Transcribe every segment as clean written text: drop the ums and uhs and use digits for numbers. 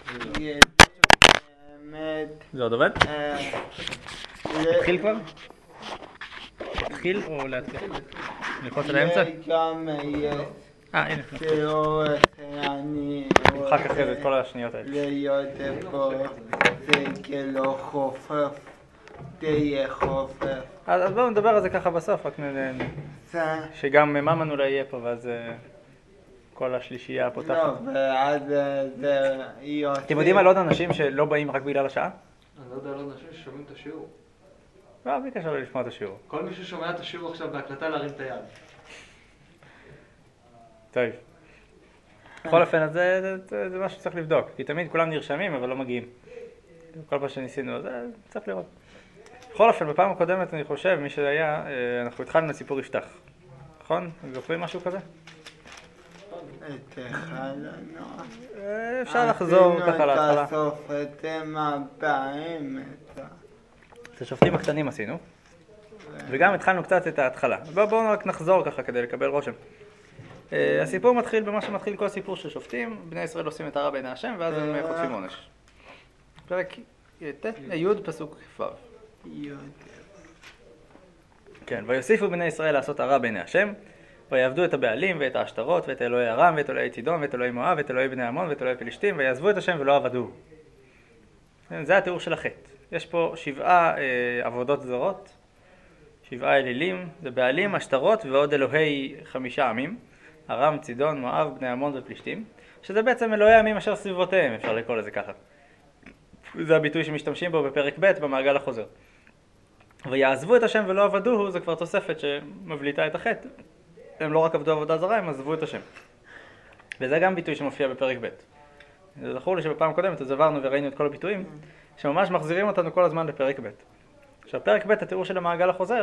זה עוד עובד? תתחיל כבר? תתחיל או להתחיל? ללחוץ על האמצע? הנה. נמחק אחרי זה את כל השניות האלה. להיות פה זה כאילו חופף, תהיה חופף. אז בואו נדבר על זה ככה בסוף, רק שגם ממן אולי יהיה פה ואז כל השלישייה הפותחת. לא, ואז זה יוצא. אתם יודעים על עוד אנשים שלא באים רק בגלל השעה? אני לא יודע על עוד אנשים ששומעים את השיעור. לא, בלי קשר לשמוע את השיעור. כל מי ששומע את השיעור עכשיו בהקלטה להרים את היד. טוב. בכל אופן, אז זה משהו שצריך לבדוק, כי תמיד כולם נרשמים אבל לא מגיעים. כל פעם שניסינו, אז צריך לראות. בכל אופן, בפעם הקודמת אני חושב, מי שהיה, אנחנו התחלנו לסיפור יפתח. נכון? זוכרים משהו כזה? אפשר לחזור ככה להתחלה. עשינו את הסוף, אתם הבאים. את השופטים הקטנים עשינו. וגם התחלנו קצת את ההתחלה. בואו רק נחזור ככה כדי לקבל רושם. הסיפור מתחיל במה שמתחיל כל סיפור של שופטים. בני ישראל עושים את הרע בעיני השם ואז הם חוטפים עונש. פרק י' פסוק ו'. כן, ויוסיפו בני ישראל לעשות הרע בעיני השם, ויעבדו את הבעלים ואת העשתרות ואת אלוהי ארם ואת אלוהי צידון ואת אלוהי מואב ואת אלוהי בני עמון ואת אלוהי פלישתים, ויעזבו את השם ולא עבדוه. זה התיאור של החטא. יש פה 7 עבודות זרות, 7 אלילים, זה בעלים, עשתרות ועוד אלוהי 5 עמים, ארם, צידון, מואב, בני עמון ופלישתים, שזה בעצם אלוהי עמים אשר סביבותיהם, אפשר לקרוא לזה ככה. זה הביטוי שמשתמשים בו בפרק ב' במעגל החוזר. ויעזבו את השם ולא עבדוه, זה כבר תוספת שמבליטה את החטא. הם לא רק עבדו עבודה זרה, הם עזבו את השם. וזה גם ביטוי שמופיע בפרק ב'. זה זכור לי שבפעם קודמת אז עברנו וראינו את כל הביטויים, שממש מחזירים אותנו כל הזמן לפרק ב'. עכשיו, פרק ב', התיאור של המעגל החוזר,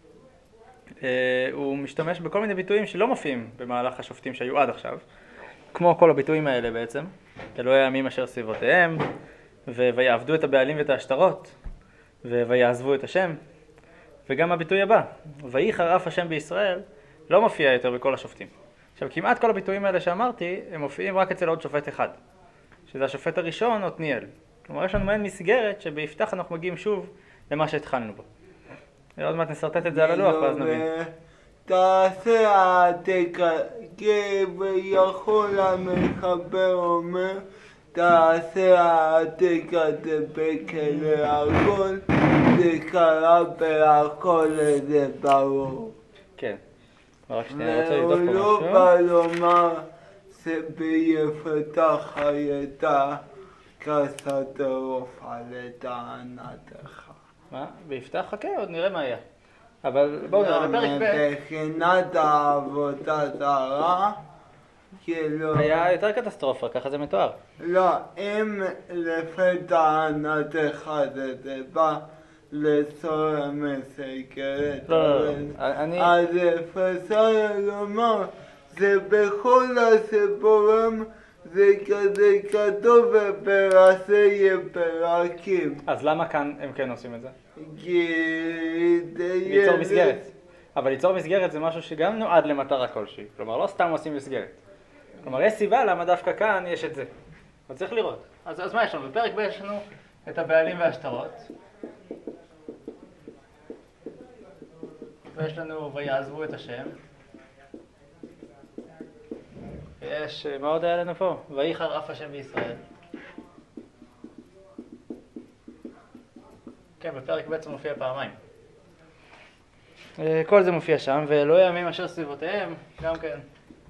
הוא משתמש בכל מיני ביטויים שלא מופיעים במהלך השופטים שהיו עד עכשיו, כמו כל הביטויים האלה בעצם, אלוהי העמים אשר סביבותיהם, ויעבדו את הבעלים ואת העשתרות, ויעזבו את השם, וגם הביטוי הבא, וייחר אף השם בישראל, לא מופיע יותר בכל השופטים. עכשיו, כמעט כל הביטויים האלה שאמרתי, הם מופיעים רק אצל עוד שופט אחד, שזה השופט הראשון, עתניאל. כלומר, יש לנו מעין מסגרת שביפתח אנחנו מגיעים שוב למה שהתחלנו בו. עוד מעט נסרטט את זה על הלוח, ואז נבין. תעשה העתקה, כביכול המחבר אומר, תעשה העתקה דבק להכל, זה קרה בהכל, זה ברור. כן. רק שנייה, אני רוצה לבדוק פה משהו. והוא לא בא לומר שביפתח הייתה כסת עוף על טענתך. מה? ביפתח? חכה, עוד נראה מה היה. אבל בואו נראה, בפרק ב' מבחינת העבודה זרה, כאילו... היה יותר קטסטרופה, ככה זה מתואר. לא, אם לפי טענתך זה בא לצור מסגרת, לא, אני... אז אפשר לומר, זה בכל הסיפורים זה כזה כתוב בפרשי פרקים. אז למה כאן הם כן עושים את זה? ליצור ליצור מסגרת. אבל ליצור מסגרת זה משהו שגם נועד למטרה כלשהי. כלומר, לא סתם עושים מסגרת. כלומר, יש סיבה למה דווקא כאן יש את זה. אז צריך לראות. אז מה יש לנו? בפרק ב' יש לנו את הבעלים והשטרות. ויש לנו ויעזבו את השם. ויש, מה עוד היה לנו פה? וייחר אף השם בישראל. כן, בפרק ב' זה מופיע פעמיים. כל זה מופיע שם, ואלוהי עמים אשר סביבותיהם, גם כן.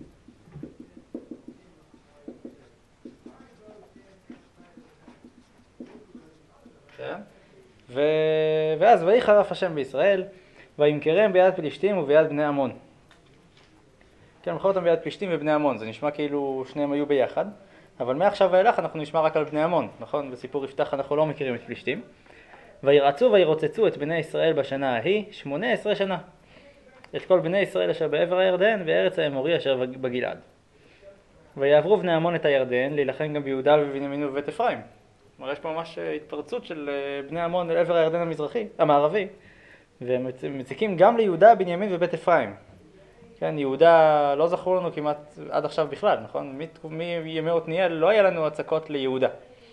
כן? ואז וייחר אף השם בישראל, וימכרם ביד פלישתים וביד בני עמון. כן, מכר אותם ביד פלישתים ובני עמון, זה נשמע כאילו שניהם היו ביחד, אבל מעכשיו ואילך אנחנו נשמע רק על בני עמון, נכון? בסיפור יפתח אנחנו לא מכירים את פלישתים. וירצו וירוצצו את בני ישראל בשנה ההיא 18 שנה. את כל בני ישראל אשר בעבר הירדן וארץ האמורי אשר בגלעד. ויעברו בני עמון את הירדן להילחם גם ביהודה ובבנימין ובבית אפרים. כלומר, יש פה ממש התפרצות של בני עמון אל עבר הירדן המערבי, והם מציקים גם ליהודה, בנימין ובית אפרים. כן, יהודה לא זכור לנו כמעט עד עכשיו בכלל, נכון? מימי עתניאל לא היה לנו הצקות ליהודה.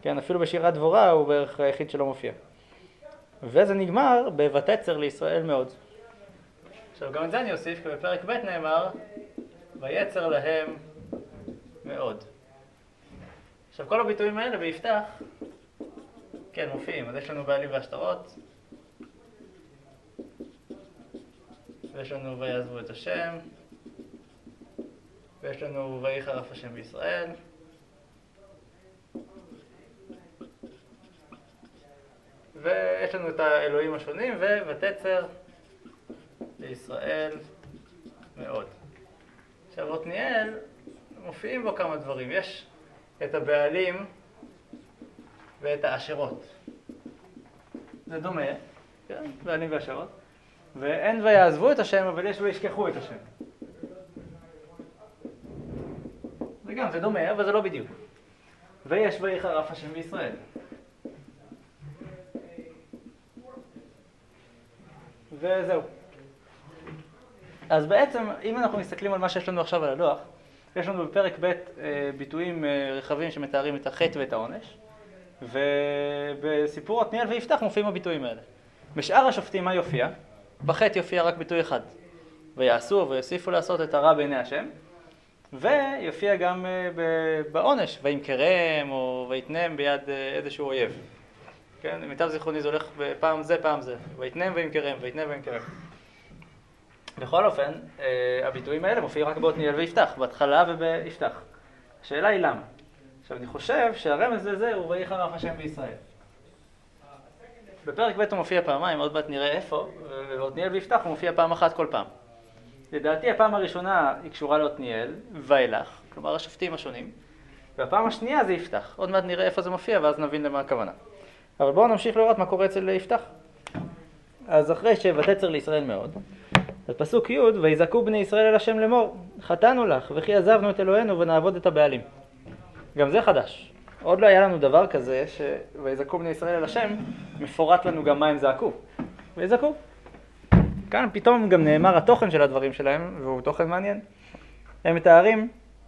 כן, אפילו בשירת דבורה הוא בערך היחיד שלא מופיע. וזה נגמר ב"ותצר לישראל מאוד". עכשיו גם את זה אני אוסיף, כי בפרק ב' נאמר ויצר להם מאוד. עכשיו כל הביטויים האלה ביפתח, כן, מופיעים. אז יש לנו בעלים והשטרות, ויש לנו ויעזבו את השם, ויש לנו ויחרף השם בישראל, ויש לנו את האלוהים השונים, ותצר לישראל מאוד. עכשיו עתניאל מופיעים בו כמה דברים. יש את הבעלים ואת האשרות. זה דומה, כן? בעלים ואשרות. ואין ויעזבו את השם, אבל יש וישכחו את השם. וגם זה דומה, אבל זה לא בדיוק. ויש ויחרף השם בישראל. וזהו. אז בעצם, אם אנחנו מסתכלים על מה שיש לנו עכשיו על הלוח, יש לנו בפרק ב' ביטויים רחבים שמתארים את החטא ואת העונש, ובסיפור עתניאל ויפתח מופיעים הביטויים האלה. בשאר השופטים מה יופיע? בחטא יופיע רק ביטוי אחד. ויעשו ויוסיפו לעשות את הרע בעיני השם, ויופיע גם בעונש, וימכרם או ויתנם ביד איזשהו אויב. כן, למיטב זיכרוני זה הולך פעם זה, פעם זה. ויתנם וימכרם, ויתנם וימכרם. בכל אופן, הביטויים האלה מופיעים רק בעתניאל ויפתח, בהתחלה וביפתח. השאלה היא למה? עכשיו אני חושב שהרמז לזה הוא ויחרף השם בישראל. בפרק ב' הוא מופיע פעמיים, עוד מעט נראה איפה, ובעתניאל ויפתח הוא מופיע פעם אחת כל פעם. לדעתי הפעם הראשונה היא קשורה לעתניאל ואילך, כלומר השופטים השונים, והפעם השנייה זה יפתח. עוד מעט נראה איפה זה מופיע ואז נבין למה הכוונה. אבל בואו נמשיך לראות מה קורה אצל יפתח. אז אחרי שוותצר לישראל מאוד, אז פסוק י' ויזעקו בני ישראל אל השם לאמור, חטאנו לך וכי עזבנו את אלוהינו ונעבוד את הבעלים. גם זה חדש. עוד לא היה לנו דבר כזה שויזעקו בני ישראל אל השם, מפורט לנו גם מה הם זעקו. ויזעקו. כאן פתאום גם נאמר התוכן של הדברים שלהם, והוא תוכן מעניין. הם מתארים,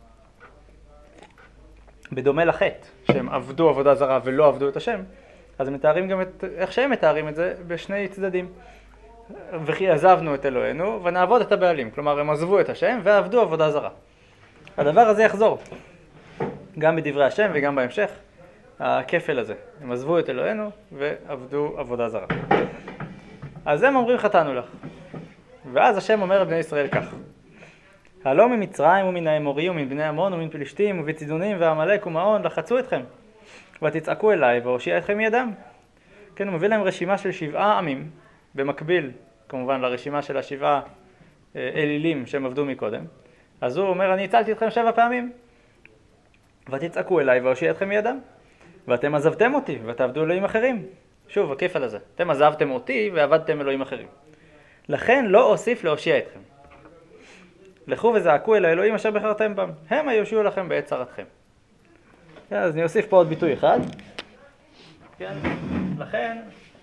בדומה לחטא, שהם עבדו עבודה זרה ולא עבדו את השם, אז הם מתארים גם איך שהם מתארים את זה בשני צדדים. וכי עזבנו את אלוהינו ונעבוד את הבעלים. כלומר, הם עזבו את השם ועבדו עבודה זרה. הדבר הזה יחזור. גם בדברי השם וגם בהמשך. הכפל הזה. הם עזבו את אלוהינו ועבדו עבודה זרה. אז הם אומרים חטאנו לך. ואז השם אומר לבני ישראל כך. הלא ממצרים ומן האמורי ומן בני עמון ומן פלישתים ובצידונים ועמלק ומעון לחצו אתכם. ותצעקו אליי והושיע אתכם מידם. כן, הוא מביא להם רשימה של 7 עמים. במקביל, כמובן, לרשימה של 7 אלילים שהם עבדו מקודם. אז הוא אומר, אני הצלתי אתכם 7 פעמים. ותצעקו אליי והושיע אתכם מידם. ואתם עזבתם אותי ותעבדו אלוהים אחרים. שוב, הכיף על הזה. אתם עזבתם אותי ועבדתם אלוהים אחרים. לכן לא אוסיף להושיע אתכם. לכו וזעקו אל האלוהים אשר בחרתם בם. הם היושיעו לכם בעת צרתכם. כן, אז אני אוסיף פה עוד ביטוי אחד. כן, לכן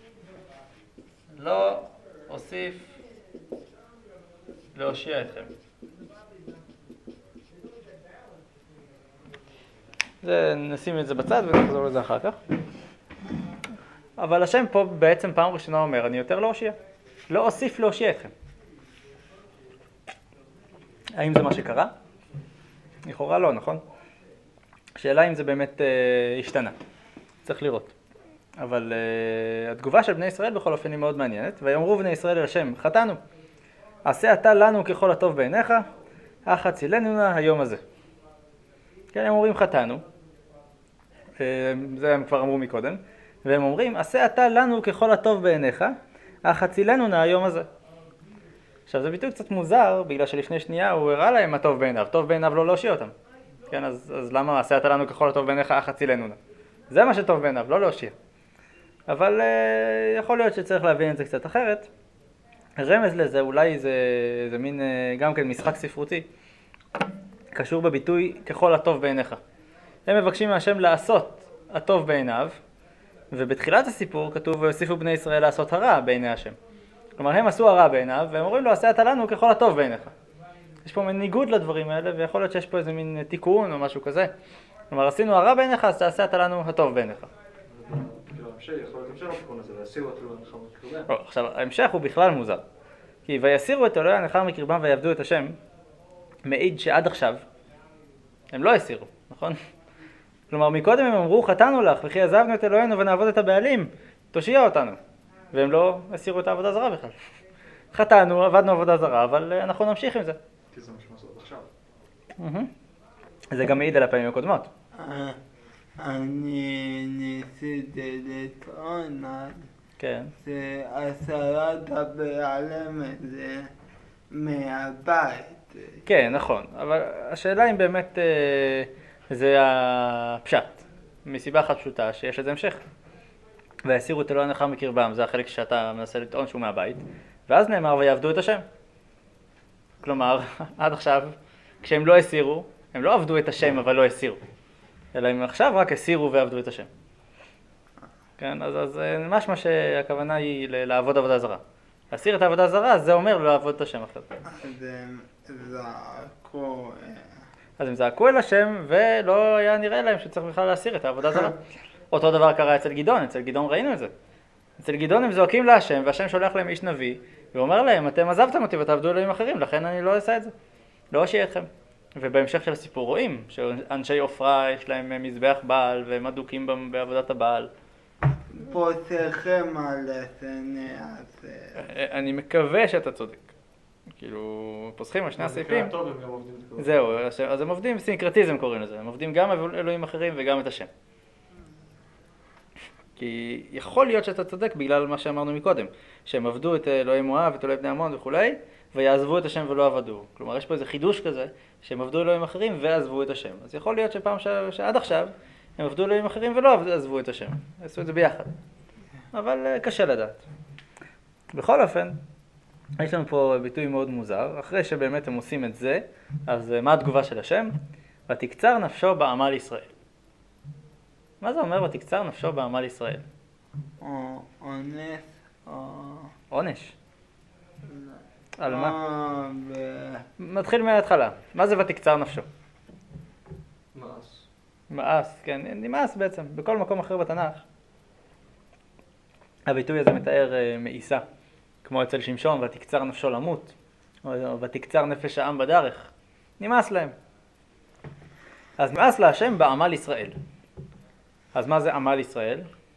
לא אוסיף להושיע אתכם. נשים את זה בצד ונחזור לזה אחר כך. אבל השם פה בעצם פעם ראשונה אומר, אני יותר לא אושיע. לא אוסיף להושיע אתכם. האם זה מה שקרה? לכאורה לא, נכון? השאלה אם זה באמת השתנה. צריך לראות. אבל התגובה של בני ישראל בכל אופן היא מאוד מעניינת. ויאמרו בני ישראל אל השם, חטאנו. עשה אתה לנו ככל הטוב בעיניך, אך הצילנו נא היום הזה. כן, הם אומרים חטאנו. זה הם כבר אמרו מקודם. והם אומרים, עשה אתה לנו ככל הטוב בעיניך, אך הצילנו נא היום הזה. עכשיו זה ביטוי קצת מוזר, בגלל שלפני שנייה הוא הראה להם מה טוב בעיניו. טוב בעיניו לא להושיע אותם. כן, אז למה עשה אתה לנו ככל הטוב בעיניך, אך הצילנו נא? זה מה שטוב בעיניו, לא להושיע. אבל יכול להיות שצריך להבין את זה קצת אחרת. רמז לזה, אולי זה מין גם כן משחק ספרותי, קשור בביטוי ככל הטוב בעיניך. הם מבקשים מהשם לעשות הטוב בעיניו, ובתחילת הסיפור כתוב ויוסיפו בני ישראל לעשות הרע בעיני השם. כלומר הם עשו הרע בעיניו, והם אומרים לו עשה אתה לנו ככל הטוב בעיניך. יש פה מין ניגוד לדברים האלה, ויכול להיות שיש פה איזה מין תיקון או משהו כזה. כלומר, עשינו הרע בעיניך, אז תעשה אתה לנו הטוב בעיניך. כאילו, ההמשך, יכול להיות המשך לתיקון הזה, להסירו את אלוהי הנכר מקרבם. לא, עכשיו, ההמשך הוא בכלל מוזר. כי ויסירו את אלוהי הנכר מקרבם ויעבדו את השם, מעיד שעד עכשיו הם לא הסירו, נכון? כלומר, מקודם הם אמרו, חטאנו לך, וכי עזבנו את אלוהינו ונעבוד את הבעלים, תושיע אותנו. והם לא הסירו את העבודה זרה בכלל. חטאנו, עבדנו עבודה זרה, אבל אנחנו נמשיך עם זה. כי זה מה שמעשו עד עכשיו. זה גם מעיד על הפעמים הקודמות. אני ניסיתי לטעון על כן. שהסרת הבעלים זה מהבית. כן, נכון. אבל השאלה אם באמת זה הפשט. מסיבה אחת פשוטה שיש לזה המשך. ויסירו את אלוהי הנכר מקרבם, זה החלק שאתה מנסה לטעון שהוא מהבית. ואז נאמר ויעבדו את השם. כלומר, עד עכשיו, כשהם לא הסירו, הם לא עבדו את השם אבל לא הסירו. אלא הם עכשיו רק הסירו ועבדו את השם. כן, אז משמע שהכוונה היא לעבוד עבודה זרה. להסיר את העבודה זרה, זה אומר לא לעבוד את השם אחר. אז הם זעקו. אז הם זעקו אל השם ולא היה נראה להם שצריך בכלל להסיר את העבודה זרה. אותו דבר קרה אצל גדעון, אצל גדעון ראינו את זה. אצל גדעון הם זועקים להשם והשם שולח להם איש נביא ואומר להם אתם עזבתם אותי ותעבדו אלוהים אחרים, לכן אני לא אעשה את זה. לא אושיע אתכם. ובהמשך של הסיפור רואים שאנשי עופרה יש להם מזבח בעל והם אדוקים בעבודת הבעל. פוסכם על הסנה הזה. אני מקווה שאתה צודק. כאילו, פוסחים על שני הסעיפים. טוב, הם גם עובדים את זה. זהו, אז הם עובדים סינקרטיזם קוראים לזה. הם עובדים גם אלוהים אחרים וגם את השם. כי יכול להיות שאתה צודק בגלל מה שאמרנו מקודם. שהם עבדו את אלוהי מואב, את אלוהי בני עמון וכולי, ויעזבו את השם ולא עבדו. כלומר, יש פה איזה חידוש כזה, שהם עבדו אלוהים אחרים ועזבו את השם. אז יכול להיות שפעם שעד עכשיו, הם עבדו אלוהים אחרים ולא עזבו את השם. עשו את זה ביחד. אבל קשה לדעת. בכל אופן, יש לנו פה ביטוי מאוד מוזר. אחרי שבאמת הם עושים את זה, אז מה התגובה של השם? ותקצר נפשו בעמל ישראל. מה זה אומר ותקצר נפשו בעמל ישראל? אונס או... עונש. על מה? מתחיל מההתחלה. מה זה ותקצר נפשו? מאס. מאס, כן, נמאס בעצם. בכל מקום אחר בתנ"ך. הביטוי הזה מתאר מאיסה. כמו אצל שמשון, ותקצר נפשו למות. או ותקצר נפש העם בדרך. נמאס להם. אז מאס להשם בעמל ישראל. אז מה זה עמל ישראל?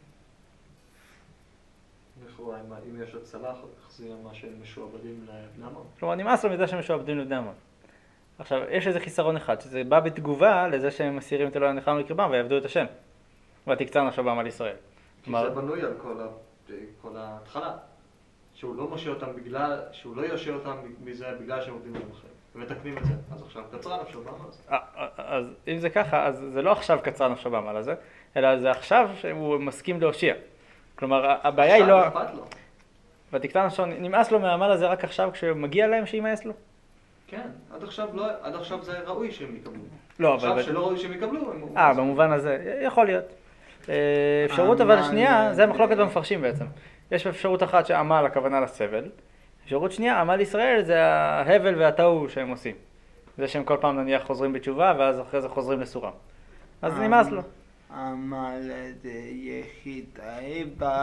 לכאורה, אם יש הצלה, איך זה מה שהם משועבדים לבני עמון? כלומר, נמאס לו מזה שהם משועבדים לבני עמון. עכשיו, יש איזה חיסרון אחד, שזה בא בתגובה לזה שהם מסירים את אלוהי הנכר מקרבם ויעבדו את השם. ותקצר נפשו בעמל ישראל. כי זה בנוי על כל ההתחלה. שהוא לא מושיע אותם בגלל, שהוא לא יושיע אותם מזה בגלל שהם עובדים להם אחרים. ומתקנים את זה. אז עכשיו קצרה נפשו בעמל הזה. אז אם זה ככה, אז זה לא עכשיו קצרה נפשו בעמל הזה, אלא זה עכשיו שהוא מסכים להושיע. כלומר, הבעיה היא לא... עכשיו אכפת לו. ותקצר נפשו, נמאס לו מהעמל הזה רק עכשיו כשמגיע להם שימאס לו? כן, עד עכשיו זה ראוי שהם יקבלו. לא, עכשיו שלא ראוי שהם יקבלו, הם... במובן הזה, יכול להיות. אפשרות אבל שנייה, זה מחלוקת במפרשים בעצם. יש אפשרות אחת שעמל הכוונה לסבל. אפשרות שנייה, עמל ישראל זה ההבל והתוהו שהם עושים. זה שהם כל פעם נניח חוזרים בתשובה ואז אחרי זה חוזרים לסורם. אז נמאס לו. עמל זה יחידאי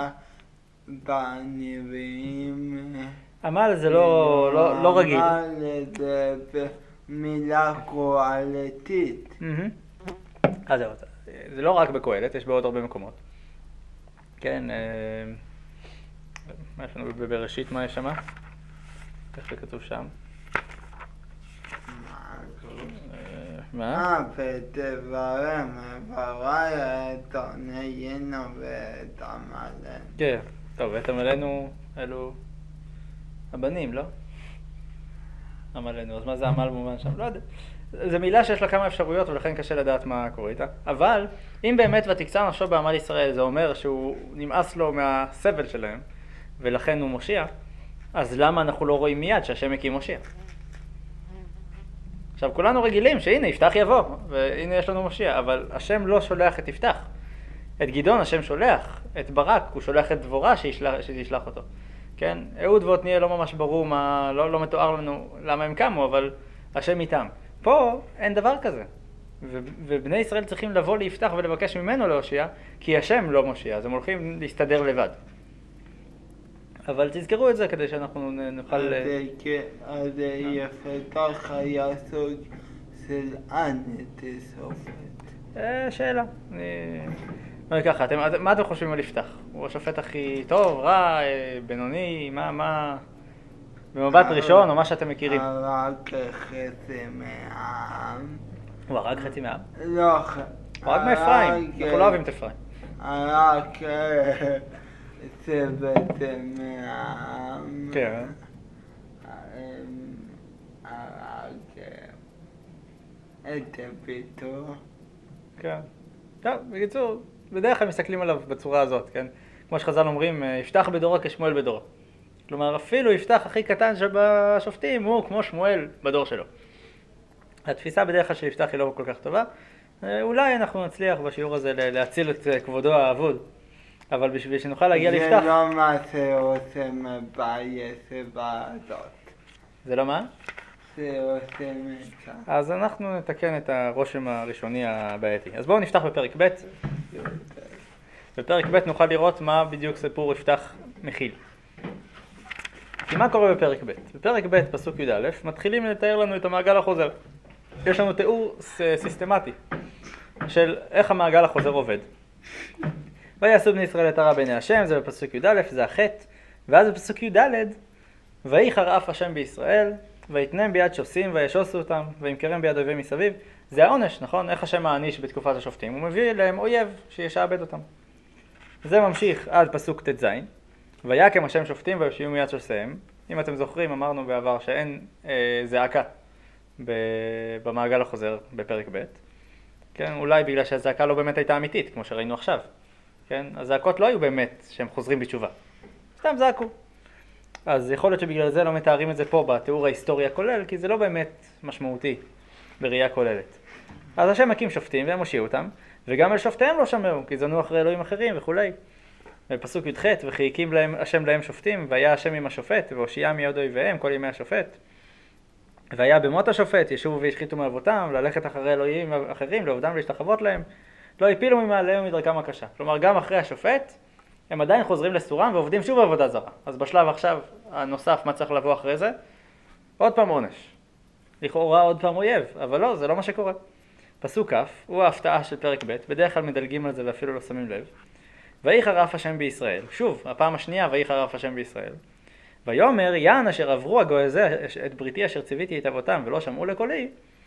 בנביאים. עמל זה לא רגיל. עמל זה מילה קהלתית. אז זהו, זה לא רק בקהלת, יש בעוד הרבה מקומות. כן, מה יש לנו בבראשית, מה יש שם? איך זה כתוב שם? מה? ותברם ברא את עניינו ואת עמלנו. כן, טוב, ואת עמלנו אלו הבנים, לא? עמלנו, אז מה זה עמל במובן שם? לא יודע. זו מילה שיש לה כמה אפשרויות ולכן קשה לדעת מה קורה איתה. אבל אם באמת ותקצר נפשו בעמל ישראל, זה אומר שהוא נמאס לו מהסבל שלהם ולכן הוא מושיע, אז למה אנחנו לא רואים מיד שהשם הקים מושיע? עכשיו כולנו רגילים שהנה יפתח יבוא והנה יש לנו מושיע, אבל השם לא שולח את יפתח. את גדעון השם שולח, את ברק הוא שולח את דבורה שישלח אותו. כן, אהוד ועתניאל לא ממש ברור לא מתואר לנו למה הם קמו, אבל השם איתם. פה אין דבר כזה. ובני ישראל צריכים לבוא ליפתח ולבקש ממנו להושיע, כי השם לא מושיע, אז הם הולכים להסתדר לבד. אבל תזכרו את זה כדי שאנחנו נוכל... אז יפתח היה סוג של שופט. שאלה. אומר ככה, מה אתם חושבים על יפתח? הוא השופט הכי טוב, רע, בינוני, מה... במבט ראשון או מה שאתם מכירים? רק חצי מהעם. הוא הרג חצי מהעם? לא, הוא הרג מאפרים, אנחנו לא אוהבים את אפרים. רק צוות מהעם. כן. הרג את ביתו. כן. טוב, בקיצור, בדרך כלל מסתכלים עליו בצורה הזאת, כן? כמו שחז"ל אומרים, יפתח בדורו כשמואל בדורו. כלומר, אפילו יפתח הכי קטן שבשופטים הוא כמו שמואל בדור שלו. התפיסה בדרך כלל של יפתח היא לא כל כך טובה. אולי אנחנו נצליח בשיעור הזה להציל את כבודו האבוד. אבל בשביל שנוכל להגיע ליפתח... זה לא מה שעושים בישיבה הזאת. זה לא מה? זה עושים את זה. אז אנחנו נתקן את הרושם הראשוני הבעייתי. אז בואו נפתח בפרק ב'. בפרק ב' נוכל לראות מה בדיוק סיפור יפתח מכיל. כי מה קורה בפרק ב'? בפרק ב', פסוק י"א, מתחילים לתאר לנו את המעגל החוזר. יש לנו תיאור סיסטמטי של איך המעגל החוזר עובד. ויעשו בני ישראל את הרע בעיני השם, זה בפסוק י"א, זה החטא. ואז בפסוק י"ד, ויחר אף השם בישראל, ויתנם ביד שוסים, וישוסו אותם, וימכרם ביד אויבים מסביב. זה העונש, נכון? איך השם מעניש בתקופת השופטים? הוא מביא להם אויב שישעבד אותם. זה ממשיך עד פסוק ט"ז. ויקם השם שופטים ויושיעו מיד שוסיהם. אם אתם זוכרים, אמרנו בעבר שאין זעקה במעגל החוזר בפרק ב'. כן? אולי בגלל שהזעקה לא באמת הייתה אמיתית, כמו שראינו עכשיו. כן? הזעקות לא היו באמת שהם חוזרים בתשובה. סתם זעקו. אז יכול להיות שבגלל זה לא מתארים את זה פה בתיאור ההיסטורי הכולל, כי זה לא באמת משמעותי בראייה כוללת. אז השם מקים שופטים והם הושיעו אותם, וגם על שופטיהם לא שמעו, כי זנו אחרי אלוהים אחרים וכולי. בפסוק י"ח, וכי הקים להם השם להם שופטים, והיה השם עם השופט, והושיעה מיד אויביהם כל ימי השופט. והיה במות השופט, ישובו והשחיתו מאבותם, ללכת אחרי אלוהים אחרים, לעובדם ולהשתחוות להם, לא הפילו ממעליהם מדרכם הקשה. כלומר, גם אחרי השופט, הם עדיין חוזרים לסורם ועובדים שוב בעבודה זרה. אז בשלב עכשיו הנוסף, מה צריך לבוא אחרי זה? עוד פעם עונש. לכאורה עוד פעם אויב, אבל לא, זה לא מה שקורה. פסוק כ' הוא ההפתעה של פרק ב', בדרך כלל מדלגים על זה ואפילו לא שמים לב. ויחר אף השם בישראל, שוב, הפעם השנייה, ויחר אף השם בישראל. ויאמר, יען אשר עברו הגוי הזה את בריתי אשר ציוויתי את אבותם ולא שמעו לקולי,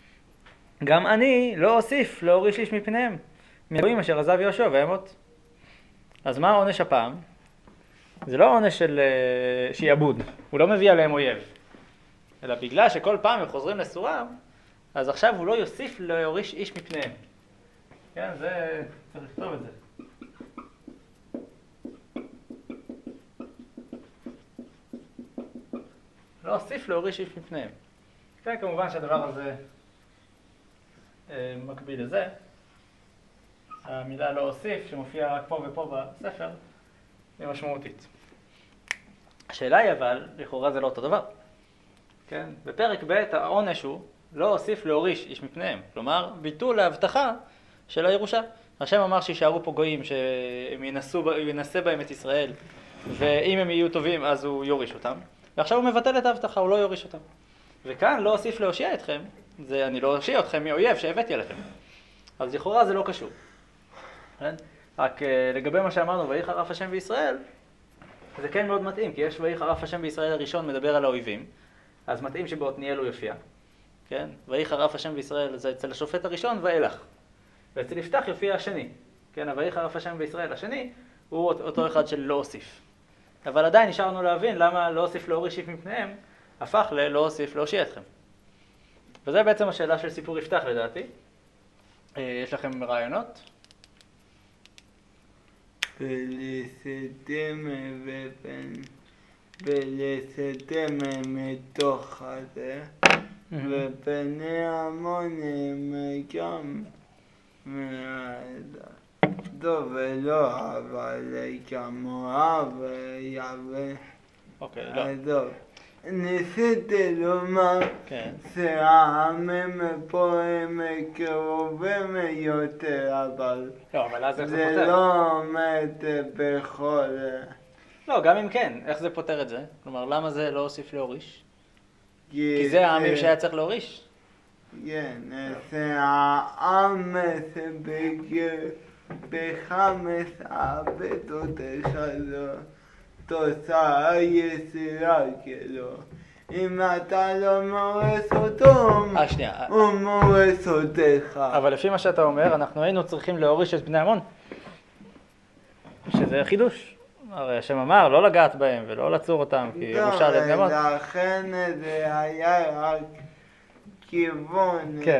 גם אני לא אוסיף להוריש איש מפניהם, מאלוהים אשר עזב יהושע וימות. אז מה העונש הפעם? זה לא עונש של שיעבוד, הוא לא מביא עליהם אויב. אלא בגלל שכל פעם הם חוזרים לסורם, אז עכשיו הוא לא יוסיף להוריש איש מפניהם. כן, זה צריך לכתוב את זה. לא אוסיף להוריש איש מפניהם. כן, כמובן שהדבר הזה מקביל לזה. המילה לא אוסיף, שמופיעה רק פה ופה בספר, היא משמעותית. השאלה היא אבל, לכאורה זה לא אותו דבר. כן? בפרק ב' העונש הוא לא אוסיף להוריש איש מפניהם. כלומר, ביטול ההבטחה של הירושה. השם אמר שישארו פה גויים, שהם ינסה בהם את ישראל, ואם הם יהיו טובים אז הוא יוריש אותם. ועכשיו הוא מבטל את ההבטחה, הוא לא יוריש אותם. וכאן לא אוסיף להושיע אתכם, זה אני לא אושיע אתכם מאויב שהבאתי עליכם. אז לכאורה זה לא קשור. כן? רק לגבי מה שאמרנו, ויחר אף השם בישראל, זה כן מאוד מתאים, כי יש ויחר אף השם בישראל הראשון מדבר על האויבים, אז מתאים שבעתניאל הוא יופיע. כן? ויחר אף השם בישראל זה אצל השופט הראשון ואילך. ואצל יפתח יופיע השני. כן? ויחר אף השם בישראל השני הוא אותו אחד של לא אוסיף. אבל עדיין נשארנו להבין למה לא אוסיף להוריש איש מפניהם, הפך ללא אוסיף להושיע אתכם. וזה בעצם השאלה של סיפור יפתח לדעתי. יש לכם רעיונות? ולסתם מתוך הזה, ובני המון הם גם טוב ולא, אבל גם מואב יהווה. אוקיי, לא. טוב. ניסיתי לומר כן. שהעמים פה הם קרובים יותר, אבל לא, אבל אז איך זה זה פותר? לא עומד בכל... לא, גם אם כן, איך זה פותר את זה? כלומר, למה זה לא הוסיף להוריש? כי זה העמים שהיה צריך להוריש. כן, שהעם שבגיל בחמש עבודותיך לו, תוצאה יסירה שלו. אם אתה לא מורס אותו, שנייה. הוא מורס אותך. אבל לפי מה שאתה אומר, אנחנו היינו צריכים להוריש את בני עמון. שזה חידוש. הרי השם אמר לא לגעת בהם ולא לצור אותם, כי ירושה לבני עמון. לכן זה היה רק כיוון, כן.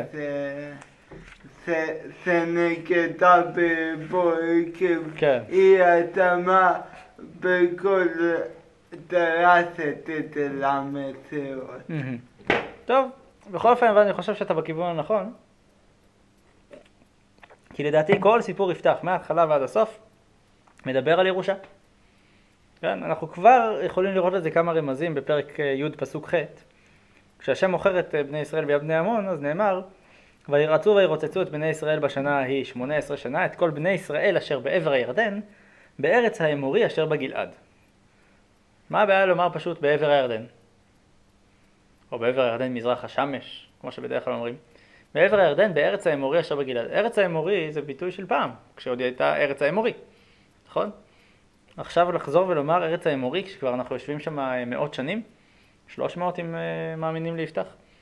שנגדה בבורקים, כן. היא התאמה בכל דרסת את המציאות. טוב, בכל אופן, אני חושב שאתה בכיוון הנכון. כי לדעתי כל סיפור יפתח, מההתחלה ועד הסוף, מדבר על ירושה. כן, אנחנו כבר יכולים לראות לזה כמה רמזים בפרק י' פסוק ח'. כשהשם מוכר את בני ישראל ביד בני עמון, אז נאמר, וירצו וירוצצו את בני ישראל בשנה ההיא 18 שנה, את כל בני ישראל אשר בעבר הירדן, בארץ האמורי אשר בגלעד. מה הבעיה לומר פשוט בעבר הירדן? או בעבר הירדן מזרח השמש, כמו שבדרך כלל אומרים. בעבר הירדן, בארץ האמורי אשר בגלעד. ארץ האמורי זה ביטוי של פעם, כשעוד הייתה ארץ האמורי, נכון? עכשיו לחזור ולומר ארץ האמורי, כשכבר אנחנו יושבים שם מאות שנים, 300 אם מאמינים ליפתח.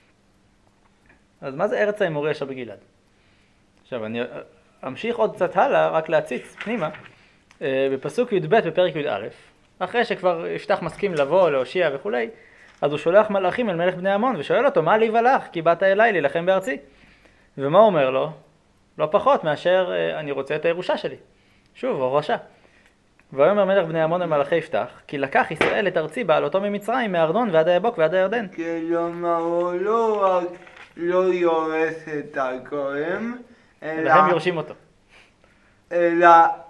אז מה זה ארץ האמורי אשר בגלעד? עכשיו אני אמשיך עוד קצת הלאה, רק להציץ פנימה, בפסוק י"ב בפרק י"א, אחרי שכבר יפתח מסכים לבוא, להושיע וכולי, אז הוא שולח מלאכים אל מלך בני עמון ושואל אותו, מה לי ולך? כי באת אליי להילחם בארצי. ומה הוא אומר לו? לא פחות מאשר אני רוצה את הירושה שלי. שוב, הורשה. ויאמר מלך בני עמון למלאכי יפתח, כי לקח ישראל את ארצי בעלותו ממצרים, מארנון ועד היבוק ועד הירדן. כלומר, הוא לא רק לא יורס את הגורם, אלא הם יורשים אותו. אלא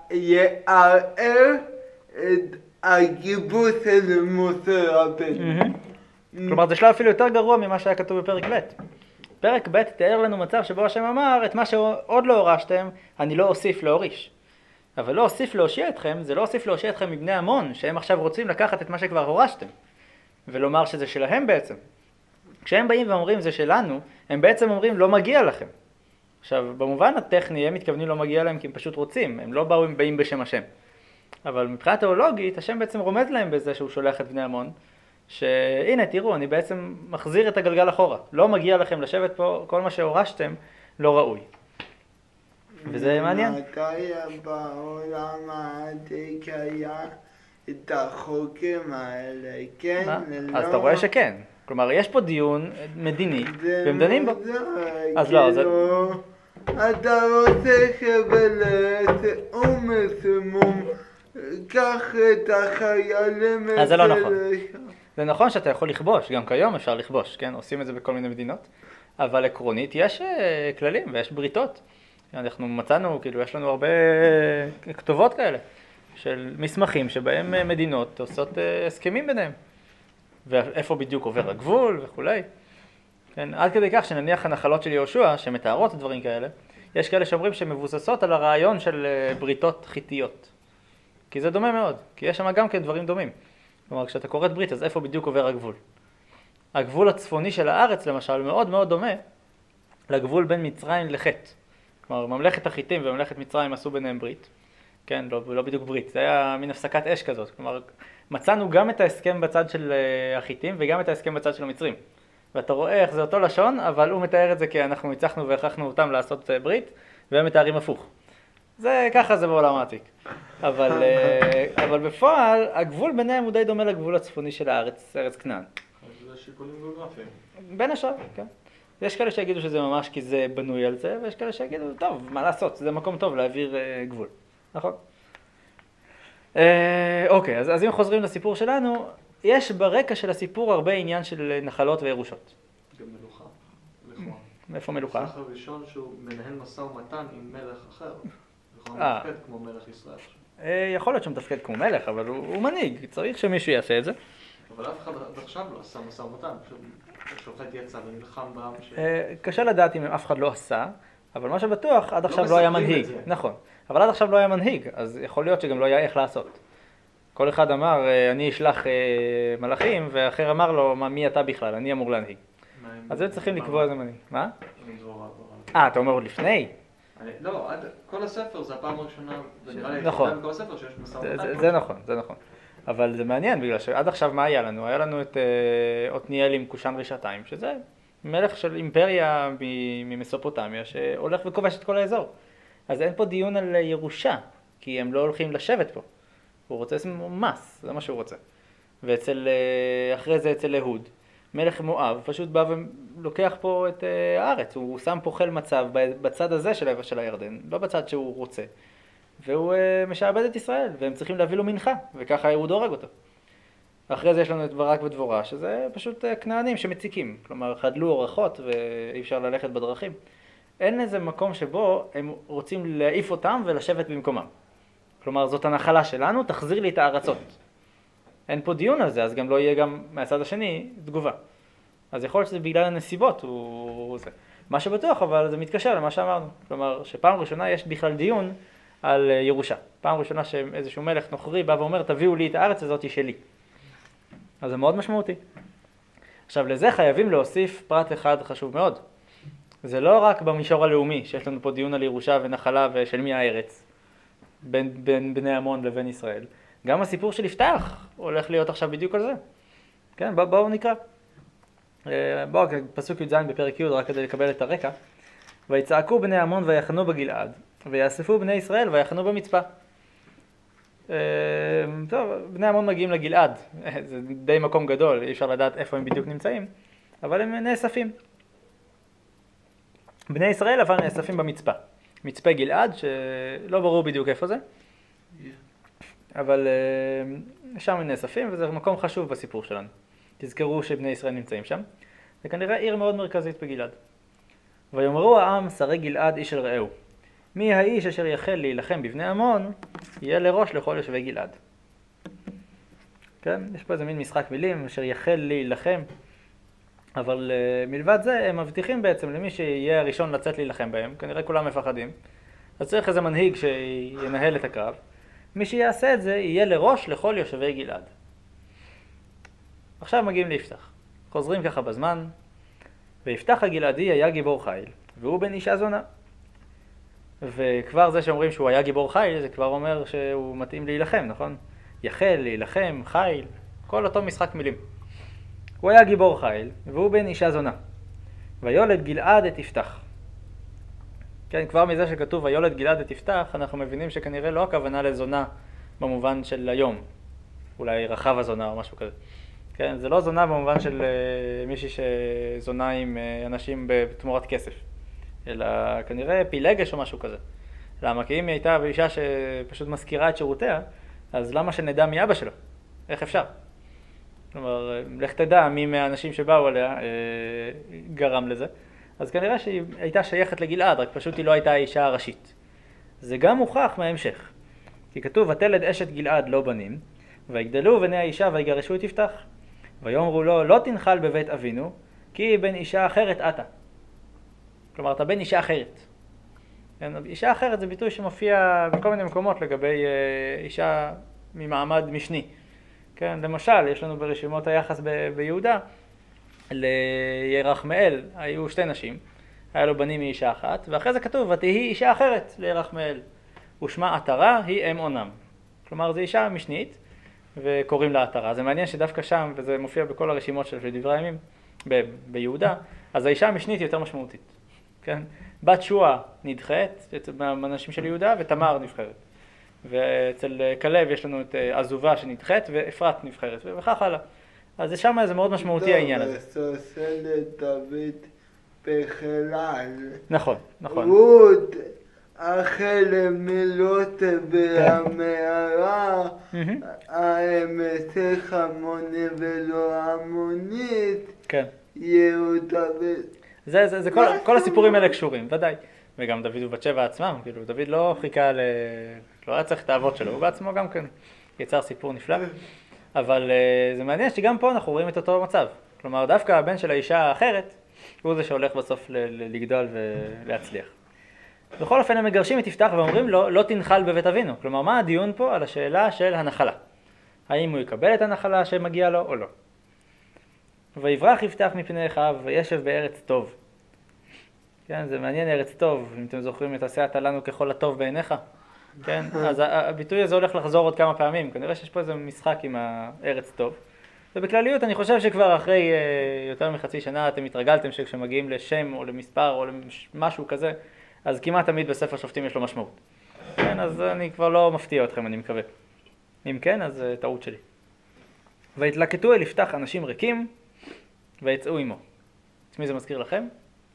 יערער את הגיבוש של משה רבנו. כלומר, זה שלב אפילו יותר גרוע ממה שהיה כתוב בפרק ב'. פרק ב' תיאר לנו מצב שבו השם אמר, את מה שעוד לא הורשתם, אני לא אוסיף להוריש. אבל לא אוסיף להושיע אתכם, זה לא אוסיף להושיע אתכם מבני עמון, שהם עכשיו רוצים לקחת את מה שכבר הורשתם, ולומר שזה שלהם בעצם. כשהם באים ואומרים זה שלנו, הם בעצם אומרים לא מגיע לכם. עכשיו, במובן הטכני הם מתכוונים לא מגיע להם כי הם פשוט רוצים, הם לא באים בשם השם. אבל מבחינה תיאולוגית, השם בעצם רומז להם בזה שהוא שולח את בני עמון, שהנה תראו, אני בעצם מחזיר את הגלגל אחורה. לא מגיע לכם לשבת פה, כל מה שהורשתם לא ראוי. וזה מעניין. מתי בעולם העתיק היה את החוקים האלה, כן? אז אתה רואה שכן. כלומר, יש פה דיון מדיני, והם דנים בו. אז לא, זה... אתה רוצה שבלעת ומסמום, קח את החיילים... אז זה לא נכון. זה נכון שאתה יכול לכבוש, גם כיום אפשר לכבוש, כן? עושים את זה בכל מיני מדינות. אבל עקרונית יש כללים ויש בריתות. אנחנו מצאנו, כאילו, יש לנו הרבה כתובות כאלה, של מסמכים שבהם מדינות עושות הסכמים ביניהם. ואיפה בדיוק עובר הגבול וכולי. כן, עד כדי כך שנניח הנחלות של יהושע, שמתארות את דברים כאלה, יש כאלה שאומרים שהן מבוססות על הרעיון של בריתות חיתיות. כי זה דומה מאוד, כי יש שם גם כן דברים דומים. כלומר, כשאתה קוראת ברית, אז איפה בדיוק עובר הגבול? הגבול הצפוני של הארץ, למשל, מאוד מאוד דומה לגבול בין מצרים לחטא. כלומר, ממלכת החיתים וממלכת מצרים עשו ביניהם ברית. כן, לא בדיוק ברית, זה היה מין הפסקת אש כזאת. כלומר, מצאנו גם את ההסכם בצד של החיתים וגם את ההסכם בצד של המצרים. ואתה רואה איך זה אותו לשון, אבל הוא מתאר את זה כי אנחנו הצלחנו והכרחנו אותם לעשות ברית, והם מתארים הפוך. זה ככה זה בעולם העתיק. אבל בפועל, הגבול ביניהם הוא די דומה לגבול הצפוני של הארץ, ארץ כנען. זה שיקולים גיאוגרפיים. בין השאר, כן. יש כאלה שיגידו שזה ממש כי זה בנוי על זה, ויש כאלה שיגידו, טוב, מה לעשות, זה מקום טוב להעביר גבול. נכון? אוקיי, אז אם חוזרים לסיפור שלנו, יש ברקע של הסיפור הרבה עניין של נחלות וירושות. גם מלוכה. לכאורה. מאיפה מלוכה? הפסח הראשון שהוא מנהל משא ומתן עם מלך אחר. לכאורה מתפקד כמו מלך ישראל. יכול להיות שהוא מתפקד כמו מלך, אבל הוא מנהיג, צריך שמישהו יעשה את זה. אבל אף אחד עד עכשיו לא עשה משא ומתן, פשוט השופט יצא ונלחם בעם קשה לדעת אם אף אחד לא עשה, אבל מה שבטוח, עד עכשיו לא מספרים היה את מנהיג. זה. נכון. אבל עד עכשיו לא היה מנהיג, אז יכול להיות שגם לא היה איך לעשות. כל אחד אמר, אני אשלח מלאכים, ואחר אמר לו, מי אתה בכלל? אני אמור להנהיג. אז הם צריכים לקבוע איזה מנהיג. מה? אתה אומר עוד לפני? לא, כל הספר זה הפעם הראשונה, זה נראה לי נכון. היחידה בכל הספר שיש משא ומתן. זה נכון, זה נכון. אבל זה מעניין, בגלל שעד עכשיו מה היה לנו? היה לנו את עתניאל עם קושאן רשעתיים, שזה מלך של אימפריה ממסופוטמיה, שהולך וכובש את כל האזור. אז אין פה דיון על ירושה, כי הם לא הולכים לשבת פה. הוא רוצה מס, זה מה שהוא רוצה. ואחרי זה אצל אהוד, מלך מואב פשוט בא ולוקח פה את הארץ, הוא שם פה חיל מצב בצד הזה של הירדן, לא בצד שהוא רוצה. והוא משעבד את ישראל, והם צריכים להביא לו מנחה, וככה אהוד הורג אותו. אחרי זה יש לנו את ברק ודבורה, שזה פשוט כנענים שמציקים, כלומר חדלו אורחות ואי אפשר ללכת בדרכים. אין איזה מקום שבו הם רוצים להעיף אותם ולשבת במקומם. כלומר, זאת הנחלה שלנו, תחזיר לי את הארצות. אין פה דיון על זה, אז גם לא יהיה גם מהצד השני תגובה. אז יכול להיות שזה בגלל הנסיבות, הוא זה. מה שבטוח, אבל זה מתקשר למה שאמרנו. כלומר, שפעם ראשונה יש בכלל דיון על ירושה. פעם ראשונה שאיזשהו מלך נוכרי בא ואומר, תביאו לי את הארץ הזאת, היא שלי. אז זה מאוד משמעותי. עכשיו, לזה חייבים להוסיף פרט אחד חשוב מאוד. זה לא רק במישור הלאומי, שיש לנו פה דיון על ירושה ונחלה ושל מי הארץ, בין בני עמון לבין ישראל. גם הסיפור של יפתח הולך להיות עכשיו בדיוק על זה. כן, בואו נקרא. בואו, פסוק י"ז בפרק י' רק כדי לקבל את הרקע. ויצעקו בני עמון ויחנו בגלעד, ויאספו בני ישראל ויחנו במצפה. טוב, בני עמון מגיעים לגלעד, זה די מקום גדול, אי אפשר לדעת איפה הם בדיוק נמצאים, אבל הם נאספים. בני ישראל אבל נאספים במצפה. מצפה גלעד, שלא ברור בדיוק איפה זה, אבל שם הם נאספים, וזה מקום חשוב בסיפור שלנו. תזכרו שבני ישראל נמצאים שם. זה כנראה עיר מאוד מרכזית בגלעד. ויאמרו העם, שרי גלעד איש אל רעהו. מי האיש אשר יחל להילחם בבני עמון, יהיה לראש לכל יושבי גלעד. כן, יש פה איזה מין משחק מילים, אשר יחל להילחם. אבל מלבד זה, הם מבטיחים בעצם למי שיהיה הראשון לצאת להילחם בהם, כנראה כולם מפחדים. אז צריך איזה מנהיג שינהל את הקרב. מי שיעשה את זה, יהיה לראש לכל יושבי גלעד. עכשיו מגיעים ליפתח. חוזרים ככה בזמן, ויפתח הגלעדי היה גיבור חיל, והוא בן אישה זונה. וכבר זה שאומרים שהוא היה גיבור חיל, זה כבר אומר שהוא מתאים להילחם, נכון? יחל, להילחם, חיל, כל אותו משחק מילים. הוא היה גיבור חיל, והוא בן אישה זונה. ויולד גלעד את יפתח. כן, כבר מזה שכתוב ויולד גלעד את יפתח, אנחנו מבינים שכנראה לא הכוונה לזונה במובן של היום. אולי רחב הזונה או משהו כזה. כן, זה לא זונה במובן של מישהי שזונה עם אנשים בתמורת כסף. אלא כנראה פילגש או משהו כזה. למה? כי אם היא הייתה אישה שפשוט מזכירה את שירותיה, אז למה שנדע מי אבא שלו? איך אפשר? כלומר, לך תדע מי מהאנשים שבאו עליה גרם לזה. אז כנראה שהיא הייתה שייכת לגלעד, רק פשוט היא לא הייתה האישה הראשית. זה גם מוכח מההמשך. כי כתוב, ותלד אשת גלעד לא בנים, ויגדלו בני האישה ויגרשו את יפתח. ויאמרו לו, לא תנחל בבית אבינו, כי בן אישה אחרת אתה. כלומר, אתה בן אישה אחרת. אישה אחרת זה ביטוי שמופיע בכל מיני מקומות לגבי אישה ממעמד משני. כן, למשל, יש לנו ברשימות היחס ביהודה, לירחמאל היו שתי נשים, היה לו בנים מאישה אחת, ואחרי זה כתוב, ותהי אישה אחרת לירחמאל, ושמה עטרה היא אם עונם. כלומר, זו אישה משנית, וקוראים לה עטרה. זה מעניין שדווקא שם, וזה מופיע בכל הרשימות של דברי הימים, ביהודה, אז האישה המשנית היא יותר משמעותית. כן? בת שועה נדחית, מהאנשים של יהודה, ותמר נבחרת. ואצל כלב יש לנו את עזובה שנדחית, ואפרת נבחרת, וכך הלאה. אז שם זה מאוד משמעותי העניין הזה. וסוסלת דוד בכלל. נכון, נכון. רות החל מילות והמערה, האמתך המוני ולא המונית, כן. יהודה ו... זה כל הסיפורים האלה קשורים, ודאי. וגם דוד ובת שבע עצמם, כאילו דוד לא חיכה לא היה צריך את האבות שלו, הוא בעצמו גם כן יצר סיפור נפלא. אבל זה מעניין שגם פה אנחנו רואים את אותו מצב. כלומר, דווקא הבן של האישה האחרת, הוא זה שהולך בסוף לגדול ולהצליח. בכל אופן הם מגרשים את יפתח ואומרים לו, לא תנחל בבית אבינו. כלומר, מה הדיון פה על השאלה של הנחלה? האם הוא יקבל את הנחלה שמגיע לו או לא? ויברח יפתח מפני אחיו וישב בארץ טוב. כן, זה מעניין ארץ טוב, אם אתם זוכרים את עשית לנו ככל הטוב בעיניך. כן, אז הביטוי הזה הולך לחזור עוד כמה פעמים, כנראה שיש פה איזה משחק עם הארץ טוב. ובכלליות אני חושב שכבר אחרי יותר מחצי שנה אתם התרגלתם שכשמגיעים לשם או למספר או למשהו כזה, אז כמעט תמיד בספר שופטים יש לו משמעות. כן, אז אני כבר לא מפתיע אתכם, אני מקווה. אם כן, אז טעות שלי. והתלקטו אל יפתח אנשים ריקים ויצאו עמו. את מי זה מזכיר לכם?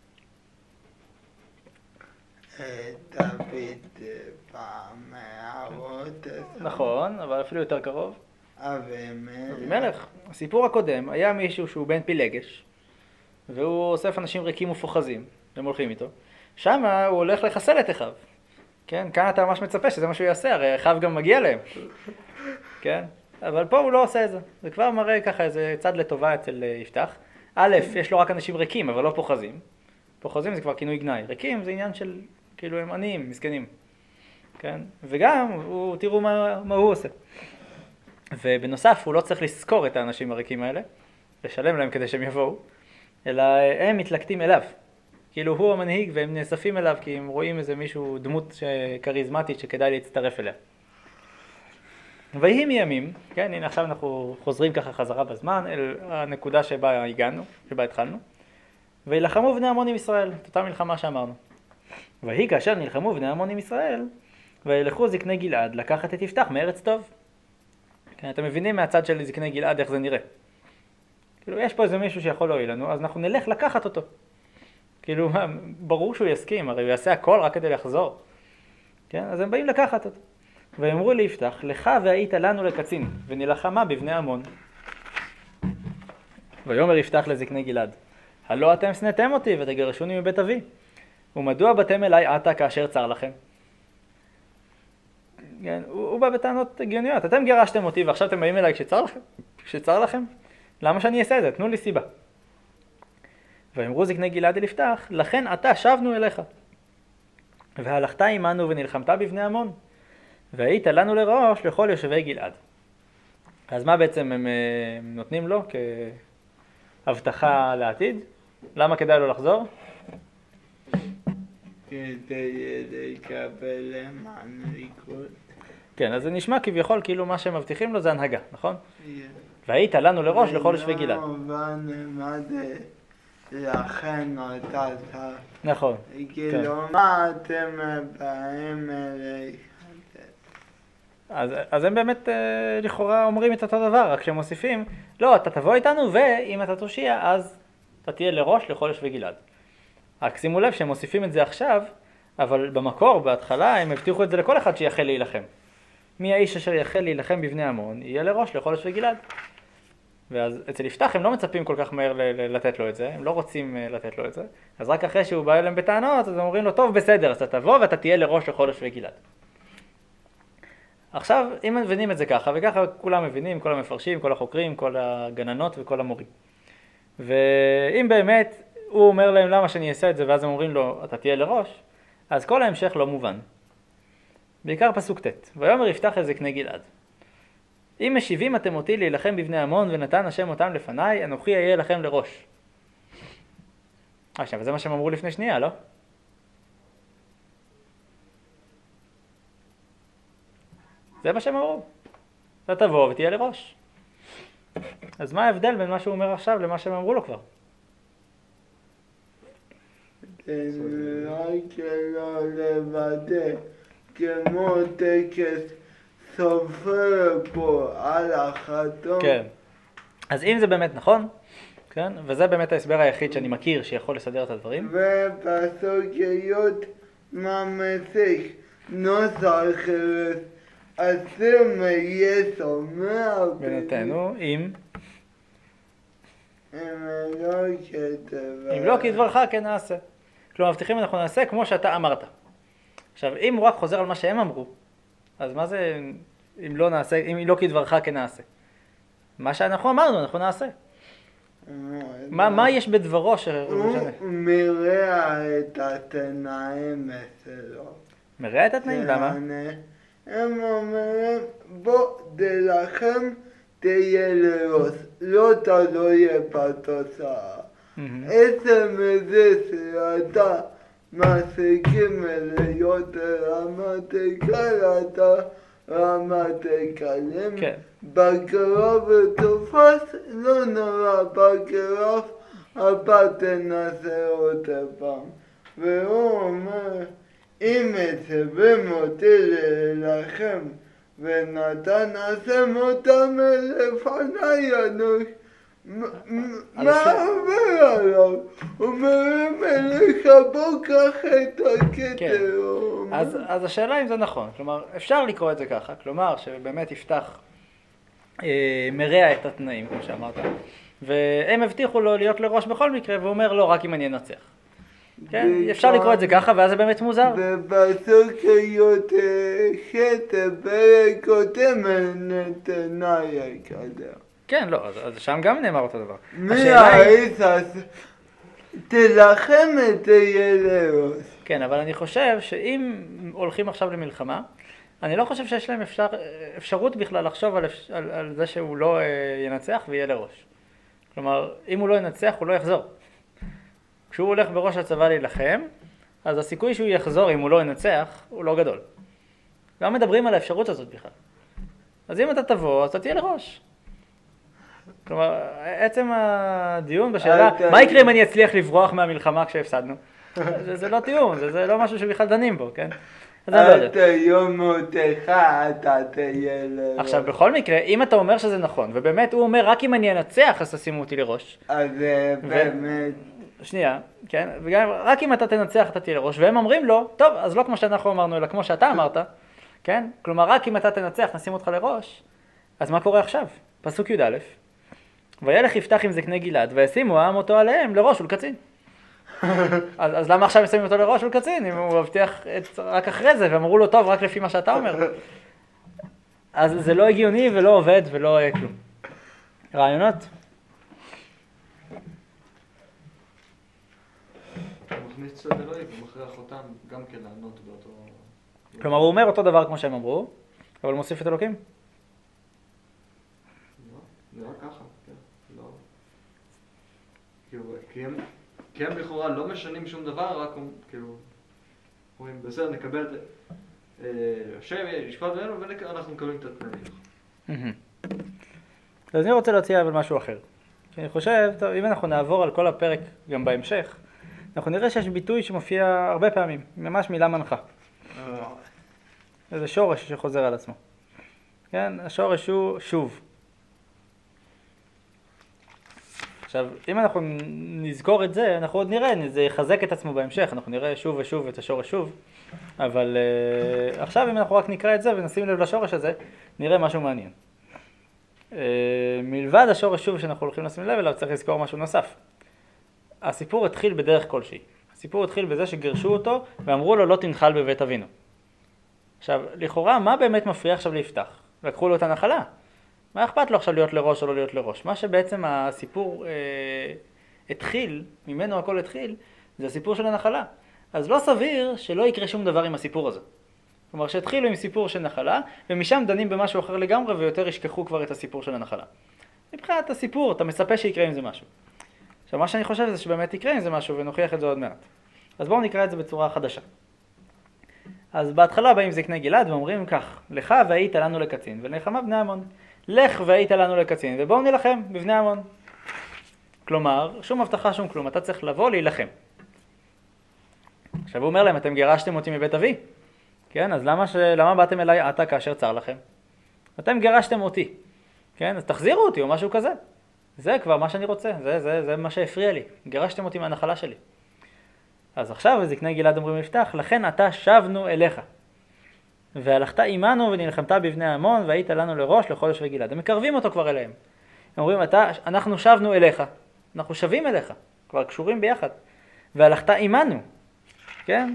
דוד במערות. נכון, אבל אפילו יותר קרוב. אבימלך. אבימלך. הסיפור הקודם היה מישהו שהוא בן פילגש, והוא אוסף אנשים ריקים ופוחזים, הם הולכים איתו. שם הוא הולך לחסל את אחיו. כן, כאן אתה ממש מצפה שזה מה שהוא יעשה, הרי אחיו גם מגיע להם. כן, אבל פה הוא לא עושה את זה. זה כבר מראה ככה איזה צד לטובה אצל יפתח. א', יש לו רק אנשים ריקים, אבל לא פוחזים. פוחזים זה כבר כינוי גנאי. ריקים זה עניין של, כאילו הם עניים, מסכנים. כן, וגם, תראו מה הוא עושה. ובנוסף, הוא לא צריך לזכור את האנשים הריקים האלה, לשלם להם כדי שהם יבואו, אלא הם מתלקטים אליו. כאילו הוא המנהיג והם נאספים אליו כי הם רואים איזה מישהו, דמות קריזמטית שכדאי להצטרף אליה. ויהי מימים, כן, הנה עכשיו אנחנו חוזרים ככה חזרה בזמן אל הנקודה שבה הגענו, שבה התחלנו. וילחמו בני עמון עם ישראל, את אותה מלחמה שאמרנו. ויהי כאשר נלחמו בני עמון עם ישראל, וילכו זקני גלעד לקחת את יפתח מארץ טוב. כן, אתם מבינים מהצד של זקני גלעד איך זה נראה. כאילו יש פה איזה מישהו שיכול להועיל לנו, אז אנחנו נלך לקחת אותו. כאילו ברור שהוא יסכים, הרי הוא יעשה הכל רק כדי לחזור. כן, אז הם באים לקחת אותו. ואמרו ליפתח, לך והיית לנו לקצין, ונלחמה בבני עמון. ויאמר יפתח לזקני גלעד, הלא אתם שנאתם אותי ותגרשוני מבית אבי, ומדוע באתם אליי עתה כאשר צר לכם? כן, הוא בא בטענות הגיוניות, אתם גירשתם אותי ועכשיו אתם באים אליי כשצר לכם? למה שאני אעשה את זה? תנו לי סיבה. ואמרו זקני גלעד אל יפתח, לכן עתה שבנו אליך. והלכת עמנו ונלחמת בבני עמון, והיית לנו לראש לכל יושבי גלעד. אז מה בעצם הם נותנים לו כהבטחה לעתיד? למה כדאי לו לחזור? כדי לקבל מנהיגות. כן, אז זה נשמע כביכול כאילו מה שהם מבטיחים לו זה הנהגה, נכון? והיית לנו לראש לכל יושבי גלעד. לא הבנו מה זה לכן נתת. נכון. כאילו מה אתם באים אליי? אז הם באמת לכאורה אומרים את אותו דבר, רק שהם מוסיפים, לא, אתה תבוא איתנו ואם אתה תושיע אז אתה תהיה לראש לכל יושבי גלעד. רק שימו לב שהם מוסיפים את זה עכשיו, אבל במקור, בהתחלה, הם הבטיחו את זה לכל אחד שיחל להילחם. מי האיש אשר יחל להילחם בבני עמון, יהיה לראש לכל יושבי גלעד. ואז אצל יפתח הם לא מצפים כל כך מהר לתת לו את זה, הם לא רוצים לתת לו את זה, אז רק אחרי שהוא בא אליהם בטענות, אז הם אומרים לו, טוב בסדר, אז אתה תבוא ואתה תהיה לראש לכל יושבי גלעד. עכשיו, אם מבינים את זה ככה, וככה כולם מבינים, כל המפרשים, כל החוקרים, כל הגננות וכל המורים. ואם באמת הוא אומר להם למה שאני אעשה את זה, ואז הם אומרים לו, אתה תהיה לראש, אז כל ההמשך לא מובן. בעיקר פסוק ט' ויאמר יפתח אל זקני גלעד. אם משיבים אתם אותי להילחם בבני עמון ונתן השם אותם לפניי, אנוכי אהיה לכם לראש. עכשיו, זה מה שהם אמרו לפני שנייה, לא? זה מה שהם אמרו. אתה תבוא ותהיה לראש. אז מה ההבדל בין מה שהוא אומר עכשיו למה שהם אמרו לו כבר? רק לא לוודא, כמו טקס סופר פה על החתום. כן. אז אם זה באמת נכון, כן, וזה באמת ההסבר היחיד שאני מכיר שיכול לסדר את הדברים. ובסוגיות ממשיך נוסח חרס, אתם ישומע בינתנו, אם אם לא כדברך כן נעשה. כלומר, מבטיחים אנחנו נעשה כמו שאתה אמרת. עכשיו, אם הוא רק חוזר על מה שהם אמרו, אז מה זה אם לא נעשה, אם לא כדברך כן נעשה? מה שאנחנו אמרנו, אנחנו נעשה. מה יש בדברו הוא משנה? מרע את התנאים שלו. מראה את התנאים, למה? הם אומרים, בוא תלחם, תהיה לראש, לא תלוי בתוצאה. עצם זה שאתה מסכים להיות רמטכ"ל, אתה רמטכ"ל. כן. בקרב תופס, לא נורא, בקרב הבא תנסה עוד פעם. והוא אומר, אם מצווים אותי להילחם ונתן השם אותם לפניי, מה אומר עליו? אומרים אליך בוא קח את הכתר. אז השאלה אם זה נכון, כלומר אפשר לקרוא את זה ככה, כלומר שבאמת יפתח מרע את התנאים כמו שאמרת, והם הבטיחו לו להיות לראש בכל מקרה, והוא אומר לא, רק אם אני אנצח. כן, אפשר לקרוא את זה ככה, ואז זה באמת מוזר. ובפסוק פרק קודם נתנה יקדר. כן, לא, אז שם גם נאמר אותו דבר. מי האיסס? תלחם את הילרוס. כן, אבל אני חושב שאם הולכים עכשיו למלחמה, אני לא חושב שיש להם אפשרות בכלל לחשוב על זה שהוא לא ינצח ויהיה לראש. כלומר, אם הוא לא ינצח, הוא לא יחזור. כשהוא הולך בראש הצבא להילחם, אז הסיכוי שהוא יחזור אם הוא לא ינצח, הוא לא גדול. לא מדברים על האפשרות הזאת בכלל. אז אם אתה תבוא, אז אתה תהיה לראש. כלומר, עצם הדיון בשאלה, מה יקרה אם אני אצליח לברוח מהמלחמה כשהפסדנו? זה לא טיעון, זה לא משהו שבכלל דנים בו, כן? אתה יום מותך, אתה תהיה לראש. עכשיו, בכל מקרה, אם אתה אומר שזה נכון, ובאמת הוא אומר, רק אם אני אנצח, אז תשימו אותי לראש. אז באמת... שנייה, כן? וגם רק אם אתה תנצח, אתה תהיה לראש, והם אומרים לו, טוב, אז לא כמו שאנחנו אמרנו, אלא כמו שאתה אמרת, כן? כלומר, רק אם אתה תנצח, נשים אותך לראש, אז מה קורה עכשיו? פסוק י"א, וילך יפתח עם זקני גלעד, וישימו העם אותו עליהם לראש ולקצין. אז למה עכשיו שמים אותו לראש ולקצין, אם הוא מבטיח רק אחרי זה, ואמרו לו, טוב, רק לפי מה שאתה אומר. אז זה לא הגיוני ולא עובד ולא כלום. רעיונות? הוא מכניס צד אלוהי ומכריח אותם גם כן לענות באותו... כלומר, הוא אומר אותו דבר כמו שהם אמרו, אבל הוא מוסיף את אלוקים? לא, זה רק ככה, כן, לא. כי הם לכאורה לא משנים שום דבר, רק כאילו, אומרים, בסדר, נקבל את השם, ישפט בינינו, ואנחנו מקבלים את התנאים. אז אני רוצה להציע אבל משהו אחר. אני חושב, טוב, אם אנחנו נעבור על כל הפרק גם בהמשך, אנחנו נראה שיש ביטוי שמופיע הרבה פעמים, ממש מילה מנחה. זה שורש שחוזר על עצמו. כן, השורש הוא שוב. עכשיו, אם אנחנו נזכור את זה, אנחנו עוד נראה, זה יחזק את עצמו בהמשך, אנחנו נראה שוב ושוב את השורש שוב, אבל עכשיו אם אנחנו רק נקרא את זה ונשים לב לשורש הזה, נראה משהו מעניין. מלבד השורש שוב שאנחנו הולכים לשים לב אליו, צריך לזכור משהו נוסף. הסיפור התחיל בדרך כלשהי. הסיפור התחיל בזה שגרשו אותו ואמרו לו לא תנחל בבית אבינו. עכשיו, לכאורה, מה באמת מפריע עכשיו ליפתח? לקחו לו את הנחלה. מה אכפת לו עכשיו להיות לראש או לא להיות לראש? מה שבעצם הסיפור התחיל, ממנו הכל התחיל, זה הסיפור של הנחלה. אז לא סביר שלא יקרה שום דבר עם הסיפור הזה. כלומר, שהתחילו עם סיפור של נחלה, ומשם דנים במשהו אחר לגמרי, ויותר ישכחו כבר את הסיפור של הנחלה. מבחינת הסיפור, אתה מצפה שיקרה עם זה משהו. עכשיו, מה שאני חושב זה שבאמת יקרה עם זה משהו, ונוכיח את זה עוד מעט. אז בואו נקרא את זה בצורה חדשה. אז בהתחלה באים זקני גלעד ואומרים כך, לך והיית לנו לקצין, ולנחמה בני עמון. לך והיית לנו לקצין, ובואו נלחם בבני עמון. כלומר, שום הבטחה, שום כלום, אתה צריך לבוא להילחם. עכשיו הוא אומר להם, אתם גירשתם אותי מבית אבי? כן, אז למה באתם אליי עתה כאשר צר לכם? אתם גירשתם אותי. כן, אז תחזירו אותי או משהו כזה. זה כבר מה שאני רוצה, זה מה שהפריע לי. גירשתם אותי מהנחלה שלי. אז עכשיו זקני גלעד אומרים לפתח, לכן אתה שבנו אליך. והלכת עמנו ונלחמת בבני עמון והיית לנו לראש לחודש וגלעד. הם מקרבים אותו כבר אליהם. הם אומרים, אנחנו שבנו אליך. אנחנו שבים אליך. כבר קשורים ביחד. והלכת עמנו. כן?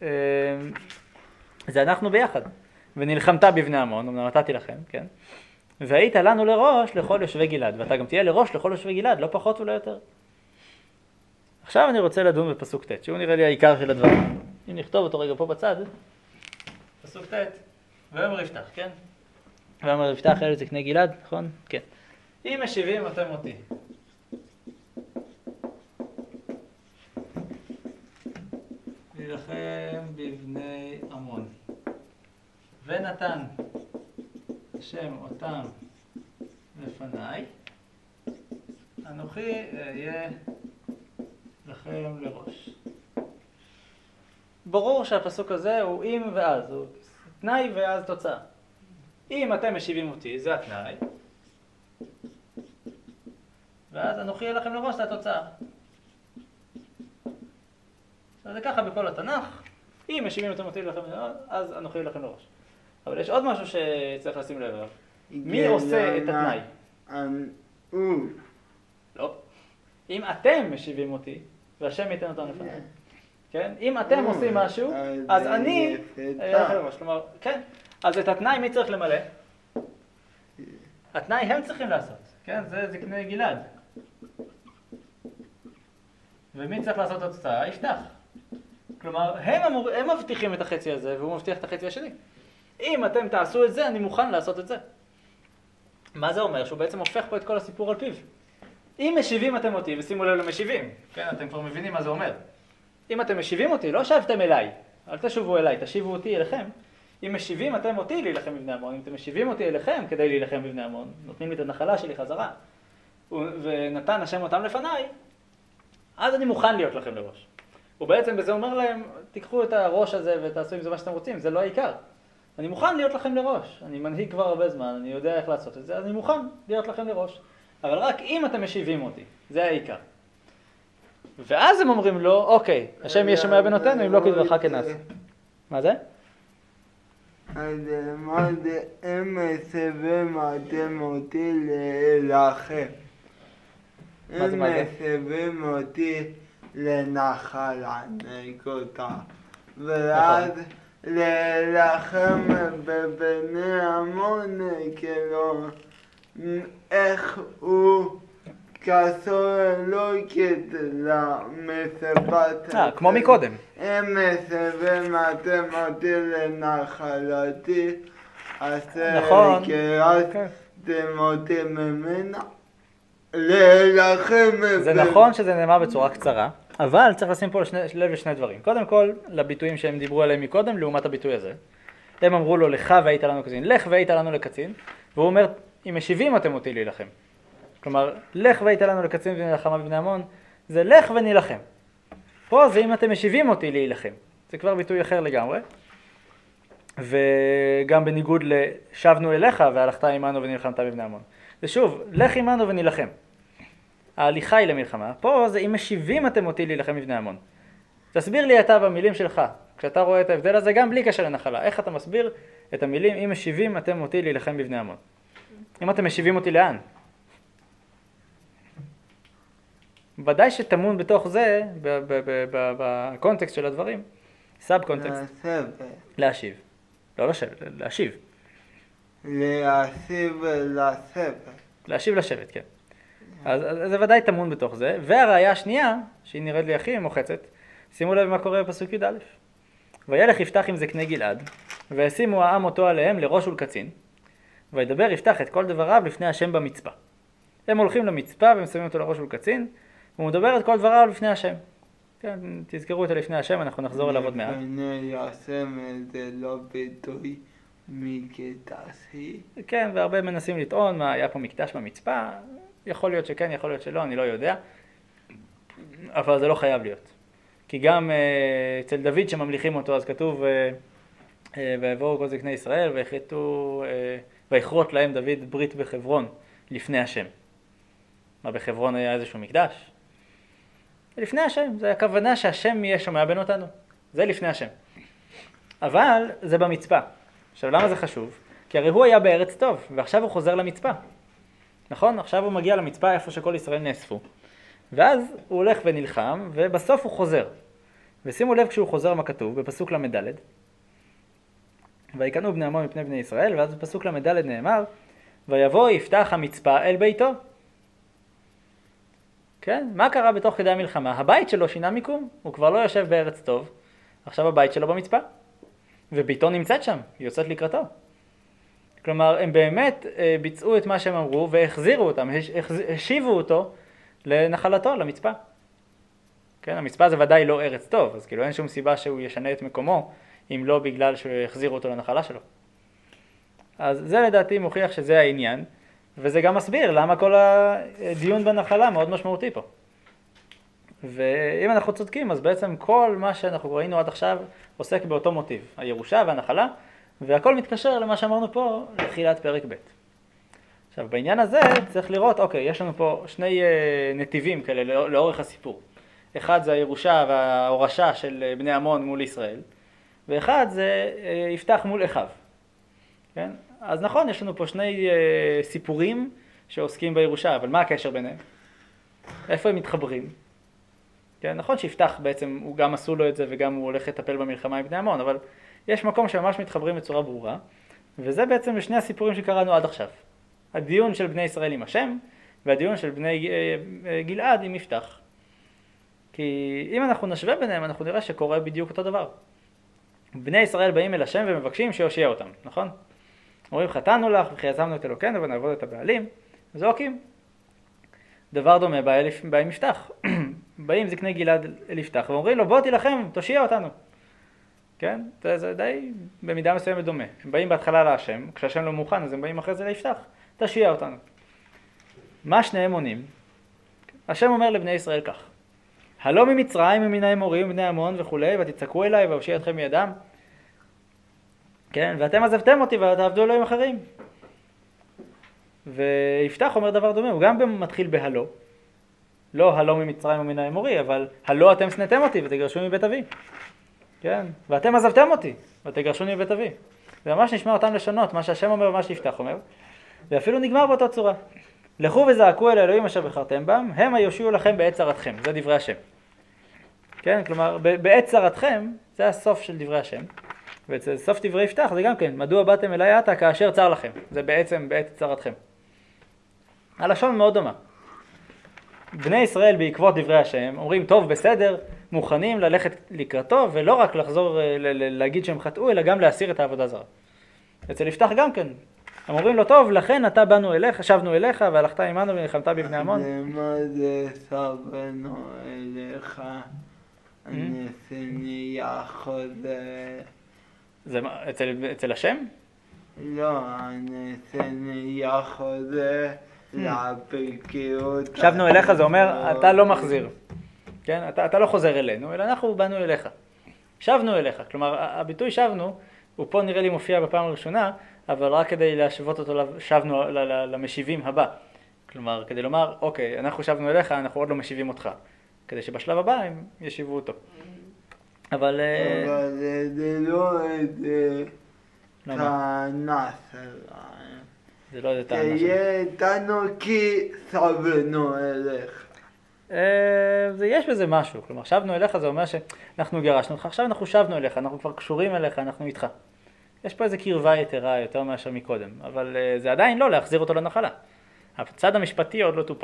זה אנחנו ביחד. ונלחמת בבני עמון, אמנם נתתי לכם, כן? והיית לנו לראש לכל יושבי גלעד, ואתה גם תהיה לראש לכל יושבי גלעד, לא פחות ולא יותר. עכשיו אני רוצה לדון בפסוק ט', שהוא נראה לי העיקר של הדברים. אם נכתוב אותו רגע פה בצד, פסוק ט', ויאמר יפתח, כן? ויאמר יפתח אל זקני גלעד, נכון? כן. אם משיבים אתם אותי. להילחם בבני עמון. ונתן השם אותם לפניי, אנוכי אהיה לכם לראש. ברור שהפסוק הזה הוא אם ואז, הוא תנאי ואז תוצאה. אם אתם משיבים אותי, זה התנאי, ואז אנוכי אהיה לכם לראש, זה התוצאה. אז זה ככה בכל התנ"ך, אם משיבים אותי לכם לראש, אז אנוכי אהיה לכם לראש. אבל יש עוד משהו שצריך לשים לב אליו. מי עושה את התנאי? לא. אם אתם משיבים אותי, והשם ייתן אותנו לפניי. כן? אם אתם עושים משהו, אז אני אהיה לכם לראש. כלומר, כן. אז את התנאי מי צריך למלא? התנאי הם צריכים לעשות. כן? זה זקני גלעד. ומי צריך לעשות את התוצאה? יפתח. כלומר, הם מבטיחים את החצי הזה, והוא מבטיח את החצי השני. אם אתם תעשו את זה, אני מוכן לעשות את זה. מה זה אומר? שהוא בעצם הופך פה את כל הסיפור על פיו. אם משיבים אתם אותי, ושימו לב למשיבים, כן, אתם כבר מבינים מה זה אומר. אם אתם משיבים אותי, לא שבתם אליי, אל תשובו אליי, תשיבו אותי אליכם. אם משיבים אתם אותי להילחם בבני עמון, אם אתם משיבים אותי אליכם כדי להילחם בבני עמון, נותנים לי את הנחלה שלי חזרה, ונתן השם אותם לפניי, אז אני מוכן להיות לכם לראש. ובעצם בזה אומר להם, תיקחו את הראש הזה ותעשו עם זה מה שאתם רוצים, זה לא העיקר. אני מוכן להיות לכם לראש, אני מנהיג כבר הרבה זמן, אני יודע איך לעשות את זה, אז אני מוכן להיות לכם לראש. אבל רק אם אתם משיבים אותי, זה העיקר. ואז הם אומרים לו, אוקיי, השם יהיה שומע בנותינו, אם לא כדברך כן נעשה. מה זה? אז מה זה הם משיבים אתם אותי להילחם? הם משיבים אותי לנחל הנקודה. ואז להילחם בבני עמון, כאילו, איך הוא קשור אלוהי למסיבת. כמו מקודם. הם משיבים אתם אותי לנחלתי, אשר קרצתם אותי ממנה, להילחם. זה נכון שזה נאמר בצורה קצרה, אבל צריך לשים פה לב לשני דברים. קודם כל, לביטויים שהם דיברו עליהם מקודם, לעומת הביטוי הזה. הם אמרו לו, לך והיית לנו קצין, לך והיית לנו לקצין, והוא אומר, אם משיבים אתם אותי להילחם. כלומר, לך והיית לנו לקצין ונלחמה בבני עמון, זה לך ונילחם. פה זה אם אתם משיבים אותי להילחם. זה כבר ביטוי אחר לגמרי. וגם בניגוד לשבנו אליך והלכת עמנו ונלחמת בבני עמון. זה שוב, לך עמנו ונילחם. ההליכה היא למלחמה. פה זה אם משיבים אתם אותי להילחם בבני עמון. תסביר לי אתה במילים שלך, כשאתה רואה את ההבדל הזה גם בלי קשר לנחלה. איך אתה מסביר את המילים אם משיבים אתם אותי להילחם בבני עמון? אם אתם משיבים אותי לאן? ודאי שטמון בתוך זה, בקונטקסט של הדברים, סאב קונטקסט, להשיב. לא לשבת, להשיב. להשיב לשבת. להשיב לשבת, כן. אז זה ודאי טמון בתוך זה. והראיה השנייה, שהיא נראית לי הכי מוחצת, שימו לב מה קורה בפסוק י"א. וילך יפתח עם זקני גלעד, וישימו העם אותו עליהם לראש ולקצין, וידבר יפתח את כל דבריו לפני השם במצפה. הם הולכים למצפה והם שמים אותו לראש ולקצין, והוא מדבר את כל דבריו לפני השם. כן, תזכרו את זה לפני השם, אנחנו נחזור אליו עוד מעט. לפני השם זה לא ביטוי מקדשי. כן, והרבה מנסים לטעון מה היה פה מקדש במצפה. יכול להיות שכן, יכול להיות שלא, אני לא יודע. אבל זה לא חייב להיות. כי גם אצל דוד שממליכים אותו, אז כתוב, ויבואו כל זקני ישראל, ויכרות להם דוד ברית בחברון לפני השם. מה, בחברון היה איזשהו מקדש? לפני השם, זה הכוונה שהשם יהיה שומע בין אותנו. זה לפני השם. אבל זה במצפה. עכשיו, למה זה חשוב? כי הרי הוא היה בארץ טוב, ועכשיו הוא חוזר למצפה. נכון? עכשיו הוא מגיע למצפה איפה שכל ישראל נאספו. ואז הוא הולך ונלחם, ובסוף הוא חוזר. ושימו לב כשהוא חוזר מה כתוב, בפסוק למדלת. ויקנו בני עמון מפני בני ישראל, ואז בפסוק למדלת נאמר, ויבוא יפתח המצפה אל ביתו. כן? מה קרה בתוך כדי המלחמה? הבית שלו שינה מיקום, הוא כבר לא יושב בארץ טוב, עכשיו הבית שלו במצפה. וביתו נמצאת שם, היא יוצאת לקראתו. כלומר, הם באמת ביצעו את מה שהם אמרו והחזירו אותם, השיבו אותו לנחלתו, למצפה. כן? המצפה זה ודאי לא ארץ טוב, אז כאילו אין שום סיבה שהוא ישנה את מקומו, אם לא בגלל שהוא יחזיר אותו לנחלה שלו. אז זה לדעתי מוכיח שזה העניין, וזה גם מסביר למה כל הדיון בנחלה מאוד משמעותי פה. ואם אנחנו צודקים, אז בעצם כל מה שאנחנו ראינו עד עכשיו עוסק באותו מוטיב, הירושה והנחלה, והכל מתקשר למה שאמרנו פה לתחילת פרק ב'. עכשיו בעניין הזה צריך לראות, אוקיי, יש לנו פה שני נתיבים כאלה לאורך הסיפור. אחד זה הירושה וההורשה של בני עמון מול ישראל, ואחד זה יפתח מול אחיו. כן? אז נכון, יש לנו פה שני סיפורים שעוסקים בירושה, אבל מה הקשר ביניהם? איפה הם מתחברים? כן? נכון שיפתח בעצם, הוא גם עשו לו את זה וגם הוא הולך לטפל במלחמה עם בני עמון, אבל יש מקום שממש מתחברים בצורה ברורה, וזה בעצם בשני הסיפורים שקראנו עד עכשיו. הדיון של בני ישראל עם השם, והדיון של בני גלעד עם יפתח. כי אם אנחנו נשווה ביניהם, אנחנו נראה שקורה בדיוק אותו דבר. בני ישראל באים אל השם ומבקשים שיושיע אותם, נכון? אומרים, חטאנו לך וכי עזבנו את אלוקינו ונעבוד את הבעלים, זועקים. דבר דומה בא עם יפתח. באים זקני גלעד אל יפתח ואומרים לו, בוא תילחם, תושיע אותנו. כן? זה די במידה מסוימת דומה. הם באים בהתחלה להשם, כשהשם לא מוכן אז הם באים אחרי זה ליפתח, תושיע אותנו. מה שניהם עונים? השם אומר לבני ישראל כך, הלא ממצרים ומן האמורים ובני עמון וכולי, ותצעקו אליי ואושיע אתכם מידם. כן? ואתם עזבתם אותי ותעבדו אלוהים אחרים. ויפתח אומר דבר דומה, הוא גם מתחיל בהלא. לא הלא ממצרים ומן האמורי, אבל הלא אתם שנאתם אותי ותגרשו מבית אבי. כן? ואתם עזבתם אותי ותגרשו מבית אבי. זה ממש נשמע אותם לשונות, מה שהשם אומר ומה שיפתח אומר. ואפילו נגמר באותה צורה. לכו וזעקו אל האלוהים אשר בחרתם בם, הם היושיעו לכם בעת צרתכם. זה דברי השם. כן? כלומר, בעת צרתכם, זה הסוף של דברי השם. וסוף דברי יפתח זה גם כן, מדוע באתם אליי עתה כאשר צר לכם. זה בעצם בעת צרתכם. הלשון מאוד דומה. בני ישראל בעקבות דברי השם אומרים, טוב, בסדר, מוכנים ללכת לקראתו, ולא רק לחזור להגיד שהם חטאו, אלא גם להסיר את העבודה זרה. אצל יפתח גם כן. הם אומרים לו, טוב, לכן אתה באנו אליך, שבנו אליך, והלכת עמנו ונלחמת בבני עמון. למה זה שבנו אליך? אני חוזר. זה אצל השם? לא, אני חוזר לפרקיות. שבנו אליך זה אומר, אתה לא מחזיר. כן? אתה לא חוזר אלינו, אלא אנחנו באנו אליך. שבנו אליך. כלומר, הביטוי שבנו, הוא פה נראה לי מופיע בפעם הראשונה, אבל רק כדי להשוות אותו, שבנו למשיבים הבא. כלומר, כדי לומר, אוקיי, אנחנו שבנו אליך, אנחנו עוד לא משיבים אותך. כדי שבשלב הבא הם ישיבו אותו. אבל זה לא איזה טענה שלהם. זה לא איזה טענה שלהם. תהיה איתנו כי שבנו אליך. יש בזה משהו. כלומר, שבנו אליך זה אומר שאנחנו גירשנו אותך, עכשיו אנחנו שבנו אליך, אנחנו כבר קשורים אליך, אנחנו איתך. יש פה איזה קרבה יתרה יותר מאשר מקודם, אבל זה עדיין לא להחזיר אותו לנחלה. הצד המשפטי עוד לא טופל.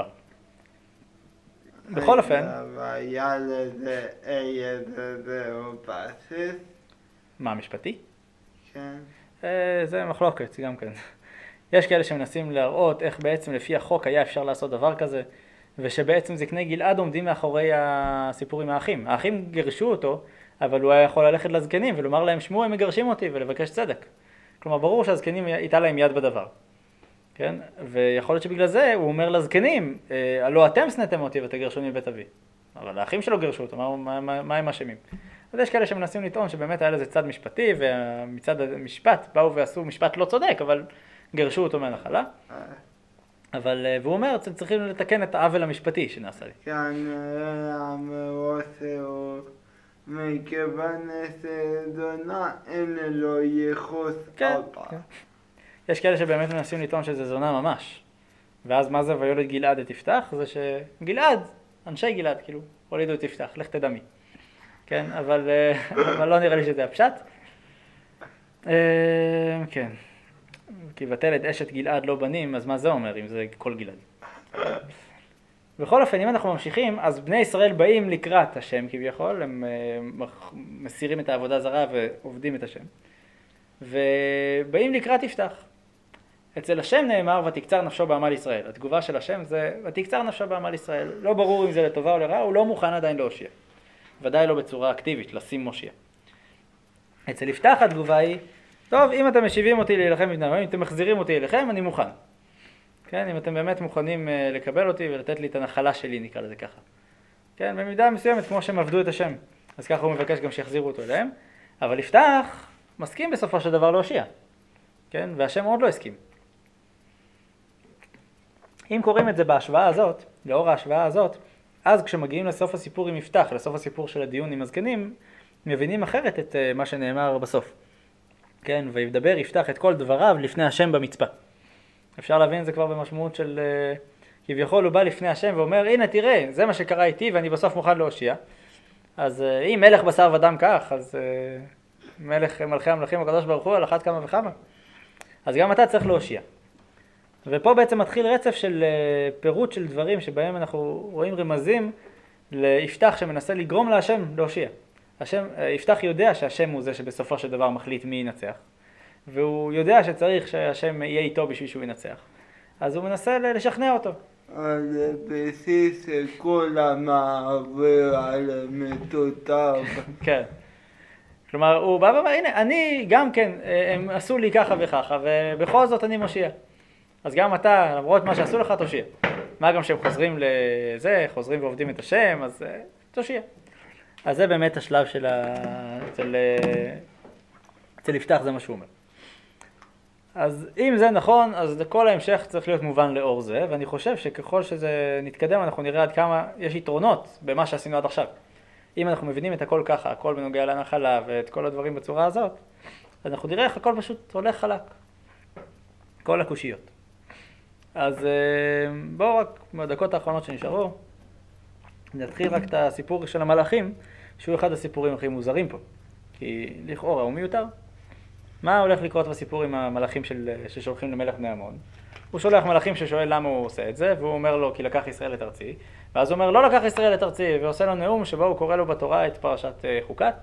בכל אופן... היה לזה איזה בסיס? מה, המשפטי? כן. זה מחלוקת, גם כן. יש כאלה שמנסים להראות איך בעצם לפי החוק היה אפשר לעשות דבר כזה, ושבעצם זקני גלעד עומדים מאחורי הסיפור עם האחים. האחים גירשו אותו, אבל הוא היה יכול ללכת לזקנים ולומר להם, שמעו, הם מגרשים אותי, ולבקש צדק. כלומר, ברור שהזקנים הייתה להם יד בדבר. כן? ויכול להיות שבגלל זה הוא אומר לזקנים, הלא אתם שנאתם אותי ותגרשו מבית אבי. אבל האחים שלו גירשו אותו, מה הם אשמים? אז יש כאלה שמנסים לטעון שבאמת היה לזה צד משפטי, ומצד המשפט באו ועשו משפט לא צודק, אבל גירשו אותו מהנחלה. והוא אומר, צריכים לתקן את העוול המשפטי שנעשה לי. כן, המרוסו מכיוון שזונה אין לו ייחוס אבא. יש כאלה שבאמת מנסים לטעון שזה זונה ממש. ואז מה זה ויולד גלעד את יפתח? זה שגלעד, אנשי גלעד, כאילו, הולידו את יפתח, לך תדמי. כן, אבל לא נראה לי שזה הפשט. כן. כי ותלד אשת גלעד לא בנים, אז מה זה אומר אם זה כל גלעד? בכל אופן, אם אנחנו ממשיכים, אז בני ישראל באים לקראת השם כביכול, הם מסירים את העבודה זרה ועובדים את השם. ובאים לקראת יפתח. אצל השם נאמר, ותקצר נפשו בעמל ישראל. התגובה של השם זה, ותקצר נפשו בעמל ישראל. לא ברור אם זה לטובה או לרעה, הוא לא מוכן עדיין להושיע. ודאי לא בצורה אקטיבית, לשים מושיע. אצל יפתח התגובה היא, טוב, אם אתם משיבים אותי להילחם בבני עמון, אם אתם מחזירים אותי אליכם, אני מוכן. כן, אם אתם באמת מוכנים לקבל אותי ולתת לי את הנחלה שלי, נקרא לזה ככה. כן, במידה מסוימת, כמו שהם עבדו את השם. אז ככה הוא מבקש גם שיחזירו אותו אליהם. אבל יפתח מסכים בסופו של דבר להושיע. כן, והשם עוד לא הסכים. אם קוראים את זה בהשוואה הזאת, לאור ההשוואה הזאת, אז כשמגיעים לסוף הסיפור עם יפתח, לסוף הסיפור של הדיון עם הזקנים, מבינים אחרת את מה שנאמר בסוף. כן, וידבר יפתח את כל דבריו לפני השם במצפה. אפשר להבין את זה כבר במשמעות של כביכול הוא בא לפני השם ואומר, הנה תראה, זה מה שקרה איתי ואני בסוף מוכן להושיע. אז אם מלך בשר ודם כך, אז מלכי המלכים הקדוש ברוך הוא על אחת כמה וכמה. אז גם אתה צריך להושיע. ופה בעצם מתחיל רצף של פירוט של דברים שבהם אנחנו רואים רמזים ליפתח שמנסה לגרום להשם להושיע. יפתח יודע שהשם הוא זה שבסופו של דבר מחליט מי ינצח. והוא יודע שצריך שהשם יהיה איתו בשביל שהוא ינצח. אז הוא מנסה לשכנע אותו. על בסיס כל המעבר על מתותיו. כן. כלומר, הוא בא ואומר, הנה, אני גם כן, הם עשו לי ככה וככה, ובכל זאת אני מושיע. אז גם אתה, למרות מה שעשו לך, תושיע. מה גם שהם חוזרים לזה, חוזרים ועובדים את השם, אז תושיע. אז זה באמת השלב של אצל יפתח, זה מה שהוא אומר. אז אם זה נכון, אז כל ההמשך צריך להיות מובן לאור זה, ואני חושב שככל שזה נתקדם, אנחנו נראה עד כמה יש יתרונות במה שעשינו עד עכשיו. אם אנחנו מבינים את הכל ככה, הכל בנוגע לנחלה ואת כל הדברים בצורה הזאת, אז אנחנו נראה איך הכל פשוט הולך חלק. כל הקושיות. אז בואו רק בדקות האחרונות שנשארו, נתחיל רק את הסיפור של המלאכים, שהוא אחד הסיפורים הכי מוזרים פה. כי לכאורה הוא מיותר. מה הולך לקרות בסיפור עם המלאכים ששולחים למלך בני עמון? הוא שולח מלאכים ששואל למה הוא עושה את זה, והוא אומר לו כי לקח ישראל את ארצי. ואז הוא אומר לא לקח ישראל את ארצי, ועושה לו נאום שבו הוא קורא לו בתורה את פרשת חוקת.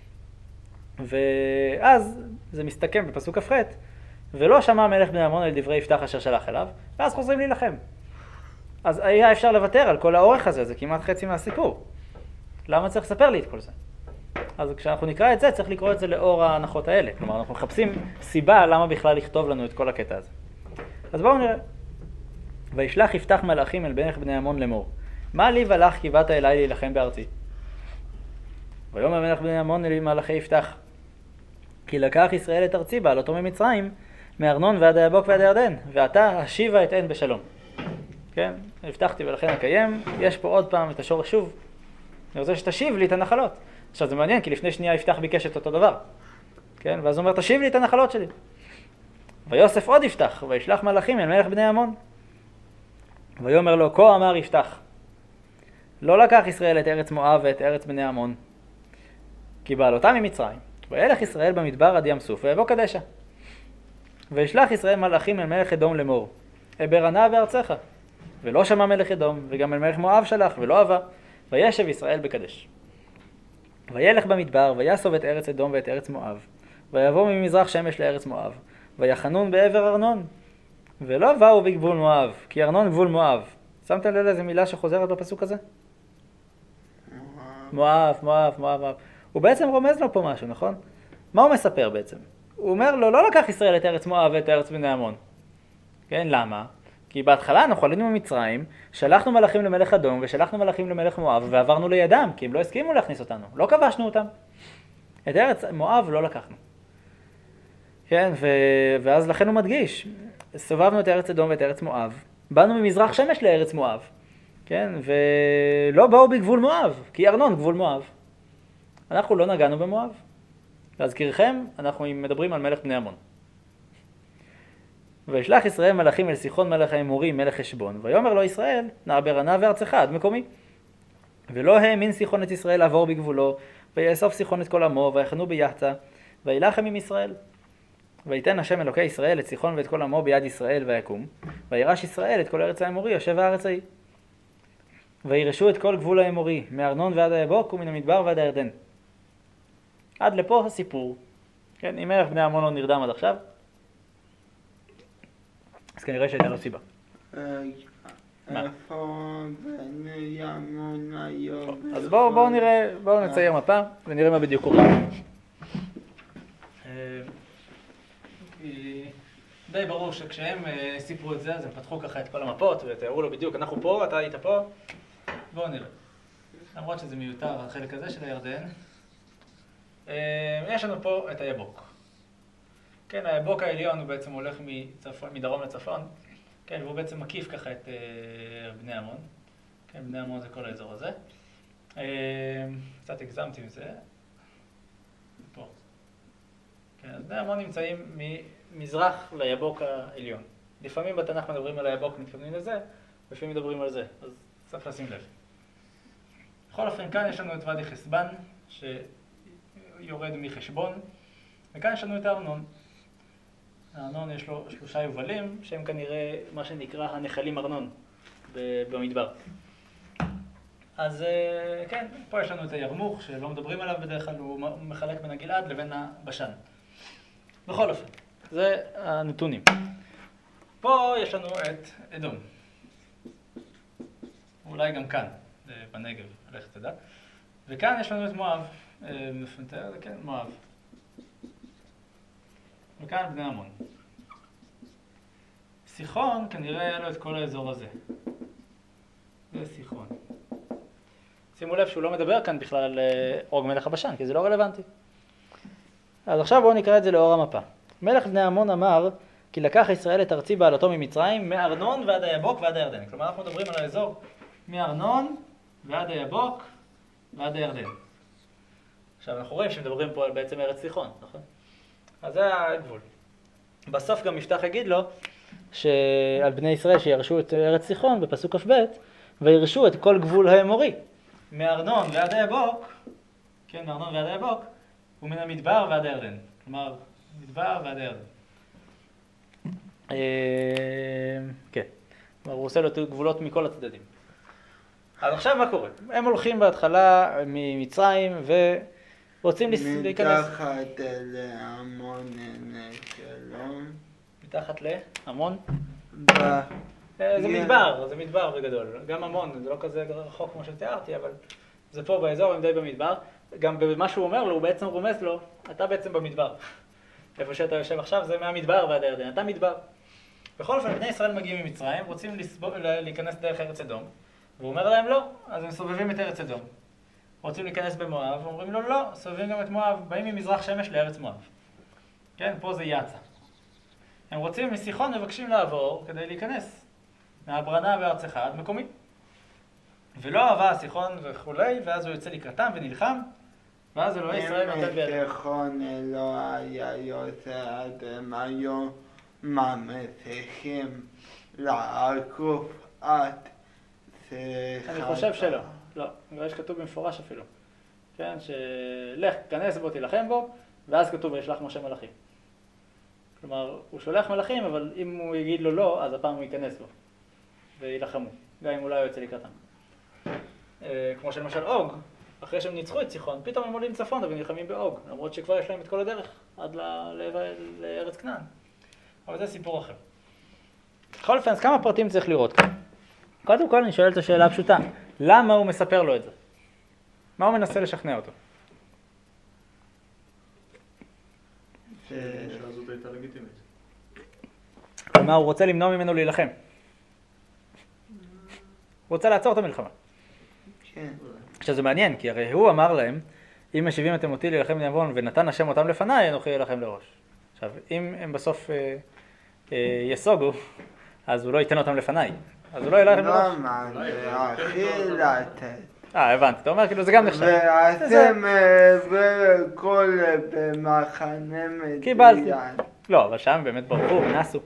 ואז זה מסתכם בפסוק כ"ח, ולא שמע מלך בני עמון על דברי יפתח אשר שלח אליו, ואז חוזרים להילחם. אז היה אפשר לוותר על כל האורך הזה, זה כמעט חצי מהסיפור. למה צריך לספר לי את כל זה? אז כשאנחנו נקרא את זה, צריך לקרוא את זה לאור ההנחות האלה. כלומר, אנחנו מחפשים סיבה למה בכלל לכתוב לנו את כל הקטע הזה. אז בואו נראה. וישלח יפתח מלאכים אל מלך בני עמון לאמור, מה לי ולך כי באת אליי להילחם בארצי? ויאמר מלך בני עמון אל מלאכי יפתח, כי לקח ישראל את ארצי בעלותו ממצרים, מארנון ועד היבוק ועד הירדן, ועתה השיבה את עין בשלום. כן? הבטחתי ולכן אקיים. יש פה עוד פעם את השורש שוב. אני רוצה שתשיב לי את הנחלות. עכשיו זה מעניין, כי לפני שנייה יפתח ביקש את אותו דבר. כן? ואז הוא אומר, תשיב לי את הנחלות שלי. ויוסף עוד יפתח, וישלח מלאכים אל מלך בני עמון. ויאמר לו, כה אמר יפתח, לא לקח ישראל את ארץ מואב ואת ארץ בני עמון, כי בעלותם ממצרים. וילך ישראל במדבר עד ים סוף, ויבוא קדשה. וישלח ישראל מלאכים אל מלך אדום לאמור, אבר נא בארצך. ולא שמע מלך אדום, וגם אל מלך מואב שלח, ולא אבה. וישב ישראל בקדש. וילך במדבר, ויסוב את ארץ אדום ואת ארץ מואב. ויבוא ממזרח שמש לארץ מואב. ויחנון בעבר ארנון. ולא באו בגבול מואב, כי ארנון גבול מואב. שמתם לב איזה מילה שחוזרת בפסוק הזה? מואב, מואב, מואב, מואב. הוא בעצם רומז לו פה משהו, נכון? מה הוא מספר בעצם? הוא אומר לו, לא לקח ישראל את ארץ מואב ואת ארץ בני עמון. כן, למה? כי בהתחלה אנחנו עלינו ממצרים, שלחנו מלאכים למלך אדום ושלחנו מלאכים למלך מואב ועברנו לידם, כי הם לא הסכימו להכניס אותנו, לא כבשנו אותם. את ארץ מואב לא לקחנו. כן, ואז לכן הוא מדגיש, סובבנו את ארץ אדום ואת ארץ מואב, באנו ממזרח שמש לארץ מואב, כן, ולא באו בגבול מואב, כי ארנון גבול מואב. אנחנו לא נגענו במואב. להזכירכם, אנחנו מדברים על מלך בני עמון. וישלח ישראל מלאכים אל סיחון מלך האמורים מלך חשבון, ויאמר לו ישראל, נע ברנה וארצך עד מקומי. ולא האמין סיחון את ישראל לעבור בגבולו, ויאסוף סיחון את כל עמו, ויחנו ביחצה, וילחם עם ישראל. ויתן השם אלוקי ישראל את סיחון ואת כל עמו ביד ישראל ויקום, וירש ישראל את כל ארץ האמורי יושב הארץ ההיא. וירשו את כל גבול האמורי, מארנון ועד היבוק ומן המדבר ועד הירדן. עד לפה הסיפור. כן, אם מלך בני עמון לא נרדם עד עכשיו, אז כנראה שהייתה לו סיבה. איפה בני עמון היום? אז בואו נראה, בואו נצייר מפה ונראה מה בדיוק קורה. די ברור שכשהם סיפרו את זה, אז הם פתחו ככה את כל המפות ותיארו לו בדיוק, אנחנו פה, אתה היית פה, בואו נראה. למרות שזה מיותר, החלק הזה של הירדן. יש לנו פה את היבוק. כן, היבוק העליון הוא בעצם הולך מדרום לצפון, כן, והוא בעצם מקיף ככה את בני עמון. כן, בני עמון זה כל האזור הזה. קצת הגזמתי עם זה. פה. כן, אז בני עמון נמצאים ממזרח ליבוק העליון. לפעמים בתנ"ך מדברים על היבוק, מתכוונים לזה, לפעמים מדברים על זה, אז צריך לשים לב. בכל אופן, כאן יש לנו את ואדי חסבן, שיורד מחשבון, וכאן יש לנו את הארנון. הארנון יש לו 3 יובלים, שהם כנראה מה שנקרא הנחלים ארנון במדבר. אז כן, פה יש לנו את הירמוך, שלא מדברים עליו בדרך כלל, הוא מחלק בין הגלעד לבין הבשן. בכל אופן, זה הנתונים. פה יש לנו את אדום. אולי גם כאן, בנגב, לך תדע. וכאן יש לנו את מואב. מפנתר, זה כן, מואב. וכאן בני עמון. סיחון, כנראה היה לו את כל האזור הזה. זה סיחון. שימו לב שהוא לא מדבר כאן בכלל על אוג מלך הבשן, כי זה לא רלוונטי. אז עכשיו בואו נקרא את זה לאור המפה. מלך בני עמון אמר, כי לקח ישראל את ארצי בעלתו ממצרים, מארנון ועד היבוק ועד הירדן. כלומר, אנחנו מדברים על האזור מארנון ועד היבוק ועד הירדן. עכשיו אנחנו רואים שמדברים פה על בעצם ארץ סיחון, נכון? אז זה הגבול. בסוף גם יפתח יגיד לו שעל בני ישראל שירשו את ארץ סיחון בפסוק כ"ב, וירשו את כל גבול האמורי, מארנון ועד היבוק, כן, מארנון ועד היבוק, ומן המדבר ועד הירדן. כלומר, מדבר ועד הירדן. כן, הוא עושה לו גבולות מכל הצדדים. אז עכשיו מה קורה? הם הולכים בהתחלה ממצרים ורוצים להיכנס. מתחת להמון שלום. מתחת להמון? זה מדבר, זה מדבר בגדול. גם המון, זה לא כזה רחוק כמו שתיארתי, אבל זה פה באזור, הם די במדבר. גם במה שהוא אומר לו, הוא בעצם רומז לו, אתה בעצם במדבר. איפה שאתה יושב עכשיו זה מהמדבר ועד הירדן, אתה מדבר. בכל אופן, בני ישראל מגיעים ממצרים, רוצים להיכנס דרך ארץ אדום. והוא אומר להם לא, אז הם סובבים את ארץ אדום. רוצים להיכנס במואב, אומרים לו לא, סובבים גם את מואב, באים ממזרח שמש לארץ מואב. כן, פה זה יצא. הם רוצים מסיחון, מבקשים לעבור כדי להיכנס מהברנה בארצך עד מקומי. ולא אהבה הסיחון וכולי, ואז הוא יוצא לקראתם ונלחם, ואז אלוהי ישראל נותן בידם. סיחון לא היה יוצא הם היו מצליחים לעקוף עד אני חושב שלא, לא, יש כתוב במפורש אפילו, כן, שלך, כנס בו, תילחם בו, ואז כתוב וישלח משה מלאכים. כלומר, הוא שולח מלאכים, אבל אם הוא יגיד לו לא, אז הפעם הוא ייכנס בו, וילחמו, גם אם אולי הוא יוצא לקראתם. כמו שלמשל אוג, אחרי שהם ניצחו את סיחון, פתאום הם עולים צפונה ונלחמים באוג, למרות שכבר יש להם את כל הדרך עד לארץ כנען. אבל זה סיפור אחר. בכל אופן, אז כמה פרטים צריך לראות כאן? קודם כל אני שואל את השאלה הפשוטה, למה הוא מספר לו את זה? מה הוא מנסה לשכנע אותו? השאלה הזאת הייתה לגיטימית. כלומר, הוא רוצה למנוע ממנו להילחם. הוא רוצה לעצור את המלחמה. כן. עכשיו זה מעניין, כי הרי הוא אמר להם, אם משיבים אתם אותי להילחם בני עמון ונתן השם אותם לפניי, אנוכי אלחם לראש. עכשיו, אם הם בסוף יסוגו, אז הוא לא ייתן אותם לפניי. אז הוא לא ילך לראש. למה? זה הכי לתת. הבנתי. אתה אומר כאילו זה גם נחשב. ואתם וכל במחנה מדיין. קיבלתי. לא, אבל שם באמת ברחו ונסו.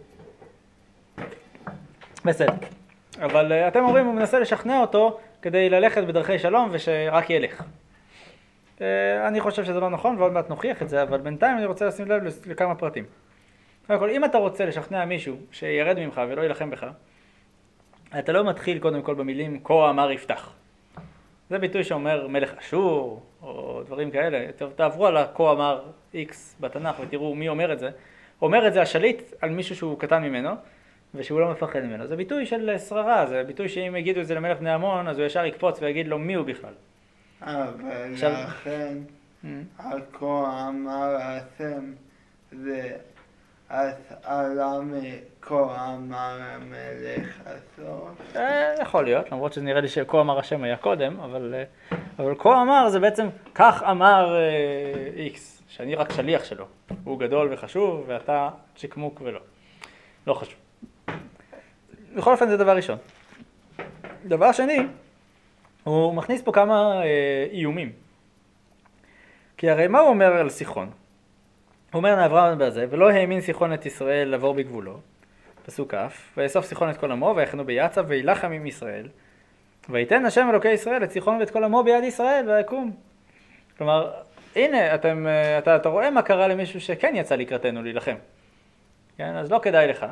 בסדר. אבל אתם אומרים, הוא מנסה לשכנע אותו כדי ללכת בדרכי שלום ושרק ילך. אני חושב שזה לא נכון ועוד מעט נוכיח את זה, אבל בינתיים אני רוצה לשים לב לכמה פרטים. קודם כל, אם אתה רוצה לשכנע מישהו שירד ממך ולא ילחם בך, אתה לא מתחיל קודם כל במילים כה אמר יפתח. זה ביטוי שאומר מלך אשור, או דברים כאלה. תעברו על הכה אמר X בתנ"ך ותראו מי אומר את זה. אומר את זה השליט על מישהו שהוא קטן ממנו, ושהוא לא מפחד ממנו. זה ביטוי של שררה, זה ביטוי שאם יגידו את זה למלך בני עמון, אז הוא ישר יקפוץ ויגיד לו מי הוא בכלל. אבל עכשיו- לכן, הכה אמר השם זה הסערה מכה אמר המלך הסוף. יכול להיות, למרות שנראה לי שכה אמר השם היה קודם, אבל כה אמר זה בעצם כך אמר X, שאני רק שליח שלו. הוא גדול וחשוב, ואתה צ'יקמוק ולא. לא חשוב. בכל אופן זה דבר ראשון. דבר שני, הוא מכניס פה כמה איומים. כי הרי מה הוא אומר על סיחון? הוא אומר נעברה בזה, ולא האמין סיחון את ישראל לעבור בגבולו. פסוק כ', ויאסוף סיחון את כל עמו, ויחנו ביצב, וילחם עם ישראל. ויתן השם אלוקי ישראל את סיחון ואת כל עמו ביד ישראל, ויקום. כלומר, הנה, אתה רואה מה קרה למישהו שכן יצא לקראתנו להילחם. כן, אז לא כדאי לך.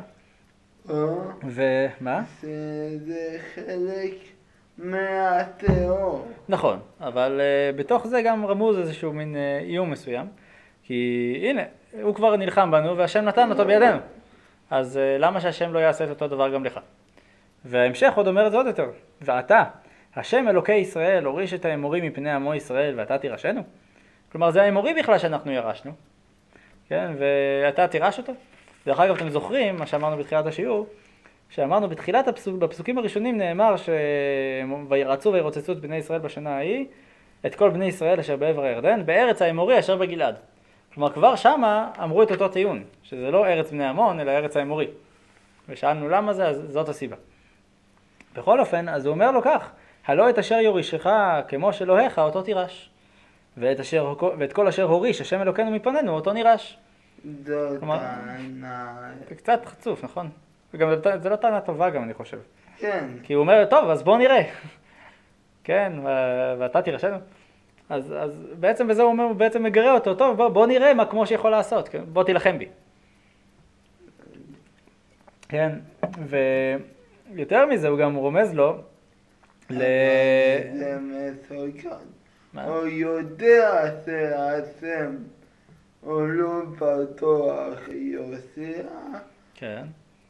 ומה? זה חלק מהתיאור. נכון, אבל בתוך זה גם רמוז איזשהו מין איום מסוים. כי הנה, הוא כבר נלחם בנו והשם נתן אותו בידינו. אז למה שהשם לא יעשה את אותו דבר גם לך? וההמשך עוד אומר את זה עוד יותר. ואתה, השם אלוקי ישראל, הוריש את האמורי מפני עמו ישראל ואתה תירשנו? כלומר, זה האמורי בכלל שאנחנו ירשנו. כן, ואתה תירש אותו? דרך אגב, אתם זוכרים מה שאמרנו בתחילת השיעור, שאמרנו בתחילת בפסוקים הראשונים נאמר וירצו וירוצצו את בני ישראל בשנה ההיא, את כל בני ישראל אשר בעבר הירדן, בארץ האמורי אשר בגלעד. כלומר, כבר שמה אמרו את אותו טיעון, שזה לא ארץ בני עמון, אלא ארץ האמורי. ושאלנו למה זה, אז זאת הסיבה. בכל אופן, אז הוא אומר לו כך, הלא את אשר יורישך כמו שאלוהיך, אותו תירש. ואת כל אשר הוריש, השם אלוקינו מפנינו, אותו נירש. זאת כלומר, טענה. זה קצת חצוף, נכון? וגם זה לא טענה טובה גם, אני חושב. כן. כי הוא אומר, טוב, אז בוא נראה. כן, ואתה תירשנו. אז בעצם בזה הוא אומר, הוא בעצם מגרה אותו, טוב, בוא נראה מה כמו שיכול לעשות, כן? בוא תילחם בי. כן, ויותר מזה הוא גם רומז לו זה מסוכן. מה? הוא יודע שהשם הוא לא בטוח יוסע, כן.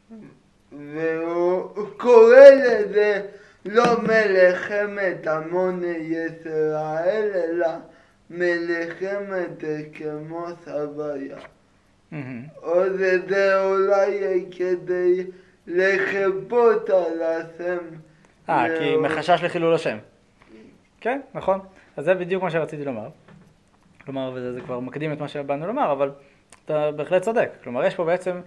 והוא קורא לזה לא מלחמת המון ישראל, אלא מלחמת כמו סביה. או זה אולי כדי לכפות על השם. כי מחשש לחילול השם. כן, נכון. אז זה בדיוק מה שרציתי לומר. כלומר, וזה כבר מקדים את מה שבאנו לומר, אבל אתה בהחלט צודק. כלומר, יש פה בעצם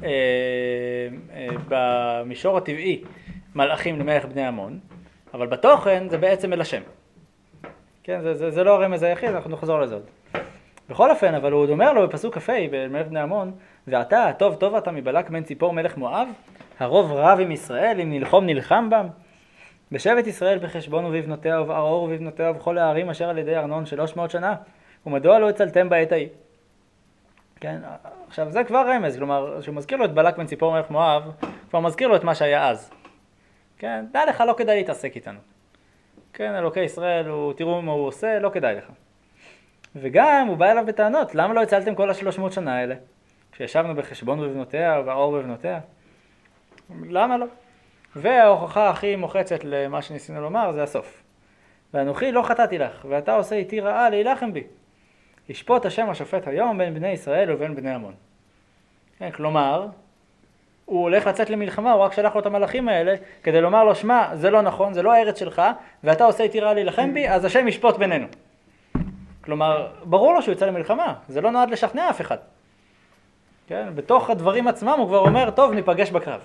במישור הטבעי מלאכים למלך בני עמון, אבל בתוכן זה בעצם אל השם. כן, זה לא הרמז היחיד, אנחנו נחזור לזה עוד. בכל אופן, אבל הוא עוד אומר לו בפסוק כ"ה במלך בני עמון, ואתה, טוב אתה מבלק בן ציפור מלך מואב, הרוב רב עם ישראל, אם נלחם בם. בשבט ישראל בחשבון ובבנותיה ובערור ובבנותיה ובכל הערים אשר על ידי ארנון 300 שנה, ומדוע לא הצלתם בעת ההיא? כן, עכשיו זה כבר רמז, כלומר, שהוא מזכיר לו את בלק בן ציפור מלך מואב, כבר מזכיר לו את מה שהיה אז. כן, דע לך, לא כדאי להתעסק איתנו. כן, אלוקי ישראל, תראו מה הוא עושה, לא כדאי לך. וגם הוא בא אליו בטענות, למה לא הצלתם כל 300 שנה האלה? כשישבנו בחשבון ובבנותיה ובערור ובבנותיה. למה לא? וההוכחה הכי מוחצת למה שניסינו לומר זה הסוף. ואנוכי לא חטאתי לך, ואתה עושה איתי רעה להילחם בי. ישפוט השם השופט היום בין בני ישראל ובין בני עמון. כן, כלומר, הוא הולך לצאת למלחמה, הוא רק שלח לו את המלאכים האלה, כדי לומר לו, שמע, זה לא נכון, זה לא הארץ שלך, ואתה עושה איתי רעה להילחם בי, אז השם ישפוט בינינו. כלומר, ברור לו שהוא יצא למלחמה, זה לא נועד לשכנע אף אחד. כן, בתוך הדברים עצמם הוא כבר אומר, טוב, ניפגש בקרב.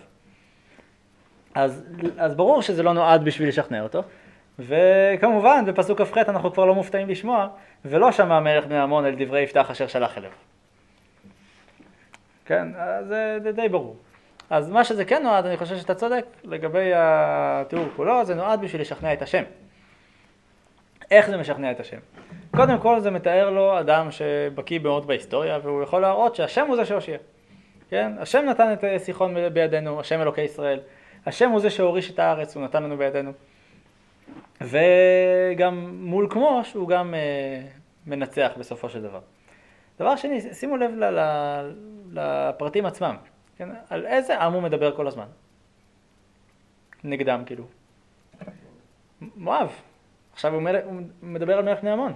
אז ברור שזה לא נועד בשביל לשכנע אותו, וכמובן בפסוק כ"ח אנחנו כבר לא מופתעים לשמוע, ולא שמע מלך בני עמון אל דברי יפתח אשר שלח אליו. כן, אז זה די ברור. אז מה שזה כן נועד, אני חושב שאתה צודק, לגבי התיאור כולו, זה נועד בשביל לשכנע את השם. איך זה משכנע את השם? קודם כל זה מתאר לו אדם שבקיא מאוד בהיסטוריה, והוא יכול להראות שהשם הוא זה שהושיע. כן? השם נתן את סיחון בידינו, השם אלוקי ישראל. השם הוא זה שהוריש את הארץ, הוא נתן לנו בידינו. וגם מול כמוש הוא גם מנצח בסופו של דבר. דבר שני, שימו לב לפרטים עצמם. כן? על איזה עם הוא מדבר כל הזמן? נגדם כאילו. מואב. עכשיו הוא מדבר על מלך בני עמון.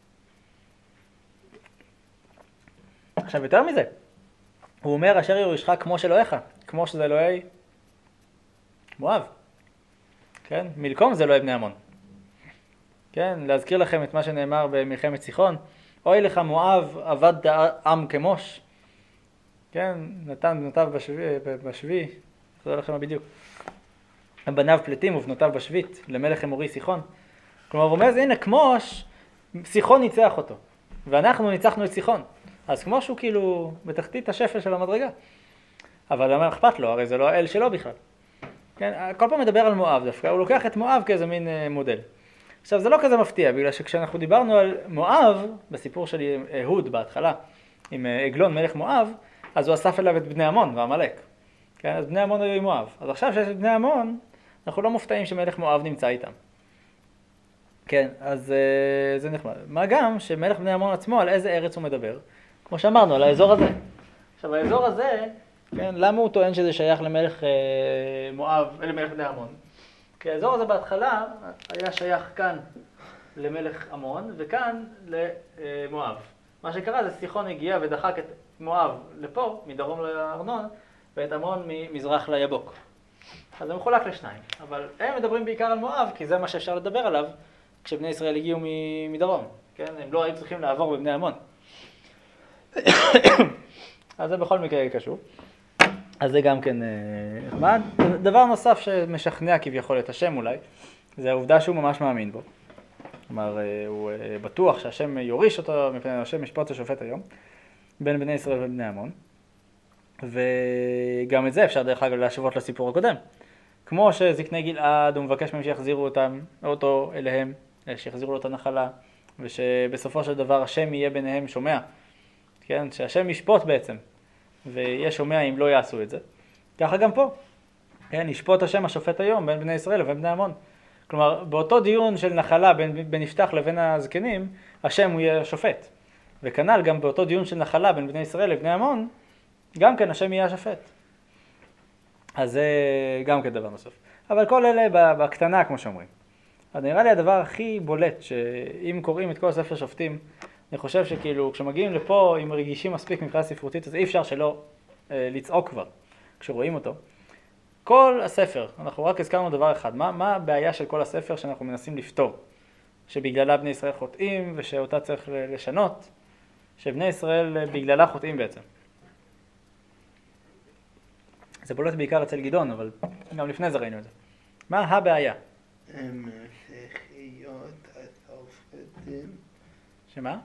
עכשיו יותר מזה. הוא אומר אשר יורישך כמו שאלוהיך, כמו שזה אלוהי מואב. כן? מלקום זה אלוהי בני עמון. כן? להזכיר לכם את מה שנאמר במלחמת סיחון. אוי לך מואב, עבדת עם כמוש. כן? נתן בנותיו בשבי. חזור לכם מה בדיוק. בניו פליטים ובנותיו בשבית, למלך אמורי סיחון. כלומר, הוא אומר, הנה, כמוש, סיחון ניצח אותו. ואנחנו ניצחנו את סיחון. אז כמוש הוא כאילו בתחתית השפל של המדרגה. אבל למה אכפת לו? הרי זה לא האל שלו בכלל. כן? כל פעם מדבר על מואב דווקא, הוא לוקח את מואב כאיזה מין מודל. עכשיו, זה לא כזה מפתיע, בגלל שכשאנחנו דיברנו על מואב, בסיפור של אהוד בהתחלה, עם עגלון מלך מואב, אז הוא אסף אליו את בני עמון ועמלק. כן? אז בני עמון היו עם מואב. אז עכשיו שיש את בני עמון, אנחנו לא מופתעים שמלך מואב נמצא איתם. כן, אז זה נחמד. מה גם שמלך בני עמון עצמו, על איזה ארץ הוא מדבר? כמו שאמרנו, על האזור הזה. עכשיו, האזור הזה, כן, למה הוא טוען שזה שייך למלך מואב, למלך בני עמון? כי האזור הזה בהתחלה היה שייך כאן למלך עמון, וכאן למואב. מה שקרה זה סיחון הגיע ודחק את מואב לפה, מדרום לארנון, ואת עמון ממזרח ליבוק. אז זה מחולק לשניים, אבל הם מדברים בעיקר על מואב, כי זה מה שאפשר לדבר עליו כשבני ישראל הגיעו מדרום, כן? הם לא היו צריכים לעבור בבני עמון. אז זה בכל מקרה קשור. אז זה גם כן נחמד. דבר נוסף שמשכנע כביכול את השם אולי, זה העובדה שהוא ממש מאמין בו. כלומר, הוא בטוח שהשם יוריש אותו, מפני השם משפוט ושופט היום, בין בני ישראל ובני עמון. וגם את זה אפשר דרך אגב להשוות לסיפור הקודם. כמו שזקני גלעד, הוא מבקש מהם שיחזירו אותו אליהם, שיחזירו לו את הנחלה, ושבסופו של דבר השם יהיה ביניהם שומע. כן? שהשם ישפוט בעצם, ויהיה שומע אם לא יעשו את זה. ככה גם פה. כן? ישפוט השם השופט היום בין בני ישראל לבין בני עמון. כלומר, באותו דיון של נחלה בין יפתח לבין הזקנים, השם הוא יהיה השופט. וכנ"ל גם באותו דיון של נחלה בין בני ישראל לבני עמון, גם כן השם יהיה השופט. אז זה גם כן דבר נוסף. אבל כל אלה בקטנה, כמו שאומרים. אז נראה לי הדבר הכי בולט, שאם קוראים את כל ספר שופטים, אני חושב שכאילו כשמגיעים לפה, אם רגישים מספיק מבחינה ספרותית, אז אי אפשר שלא לצעוק כבר, כשרואים אותו. כל הספר, אנחנו רק הזכרנו דבר אחד, מה הבעיה של כל הספר שאנחנו מנסים לפתור? שבגללה בני ישראל חוטאים, ושאותה צריך לשנות, שבני ישראל בגללה חוטאים בעצם. זה בולט בעיקר אצל גדעון, אבל גם לפני זה ראינו את זה. מה הבעיה? המשיחיות הסופטים. שמה?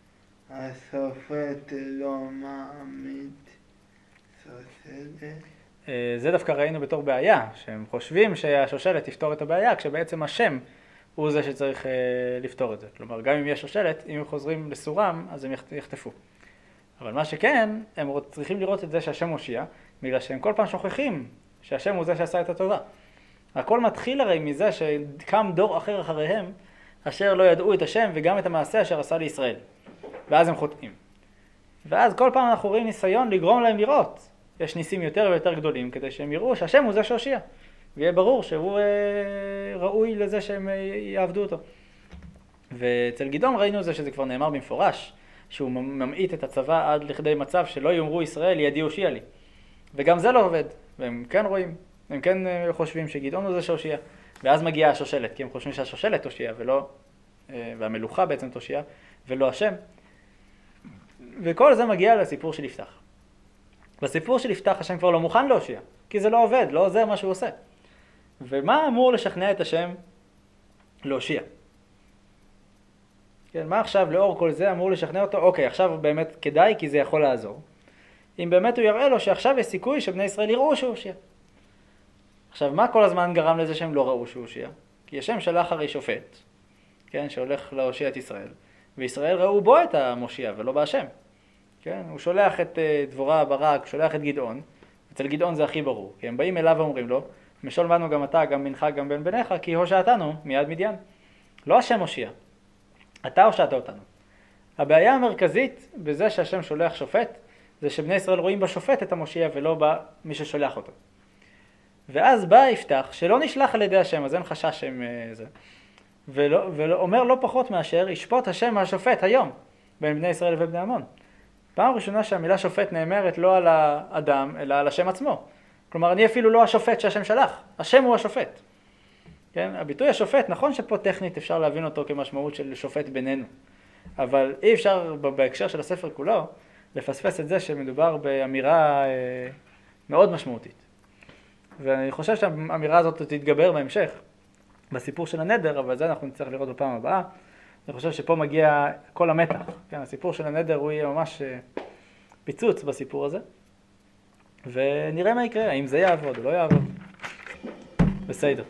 השופט לא מעמיד סוסלת. זה דווקא ראינו בתור בעיה, שהם חושבים שהשושלת תפתור את הבעיה, כשבעצם השם הוא זה שצריך לפתור את זה. כלומר, גם אם יש שושלת, אם הם חוזרים לסורם, אז הם יחטפו. אבל מה שכן, הם צריכים לראות את זה שהשם מושיע, בגלל שהם כל פעם שוכחים שהשם הוא זה שעשה את הטובה. הכל מתחיל הרי מזה שקם דור אחר אחריהם, אשר לא ידעו את השם וגם את המעשה אשר עשה לישראל. ואז הם חוטאים. ואז כל פעם אנחנו רואים ניסיון לגרום להם לראות. יש ניסים יותר ויותר גדולים כדי שהם יראו שהשם הוא זה שהושיע. ויהיה ברור שהוא ראוי לזה שהם יעבדו אותו. ואצל גדעון ראינו זה שזה כבר נאמר במפורש, שהוא ממעיט את הצבא עד לכדי מצב שלא יאמרו ישראל ידי הושיע לי. וגם זה לא עובד, והם כן רואים, הם כן חושבים שגדעון הוא זה שהושיע. ואז מגיעה השושלת, כי הם חושבים שהשושלת תושיע ולא, והמלוכה בעצם תושיע, ולא השם. וכל זה מגיע לסיפור של יפתח. בסיפור של יפתח השם כבר לא מוכן להושיע, כי זה לא עובד, לא עוזר מה שהוא עושה. ומה אמור לשכנע את השם להושיע? כן, מה עכשיו לאור כל זה אמור לשכנע אותו? אוקיי, עכשיו באמת כדאי כי זה יכול לעזור. אם באמת הוא יראה לו שעכשיו יש סיכוי שבני ישראל יראו שהוא הושיע. עכשיו, מה כל הזמן גרם לזה שהם לא ראו שהוא הושיע? כי השם שלח הרי שופט, כן, שהולך להושיע את ישראל, וישראל ראו בו את המושיע ולא בהשם. כן? הוא שולח את דבורה ברק, הוא שולח את גדעון, אצל גדעון זה הכי ברור, כי הם באים אליו ואומרים לו, משול בנו גם אתה, גם בנך, גם בן בניך, כי הושעתנו מיד מדיין. לא השם הושיע, אתה הושעת אותנו. הבעיה המרכזית בזה שהשם שולח שופט, זה שבני ישראל רואים בשופט את המושיע ולא במי ששולח אותו. ואז בא יפתח, שלא נשלח על ידי השם, אז אין חשש שהם זה. ואומר לא פחות מאשר, ישפוט השם השופט היום, בין בני ישראל ובני עמון. פעם ראשונה שהמילה שופט נאמרת לא על האדם, אלא על השם עצמו. כלומר, אני אפילו לא השופט שהשם שלח, השם הוא השופט. כן? הביטוי השופט, נכון שפה טכנית אפשר להבין אותו כמשמעות של שופט בינינו, אבל אי אפשר בהקשר של הספר כולו לפספס את זה שמדובר באמירה מאוד משמעותית. ואני חושב שהאמירה הזאת תתגבר בהמשך, בסיפור של הנדר, אבל זה אנחנו נצטרך לראות בפעם הבאה. אני חושב שפה מגיע כל המתח. כן, הסיפור של הנדר הוא יהיה ממש פיצוץ בסיפור הזה. ונראה מה יקרה, האם זה יעבוד או לא יעבוד. בסדר.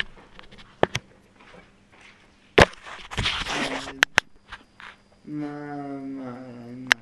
מה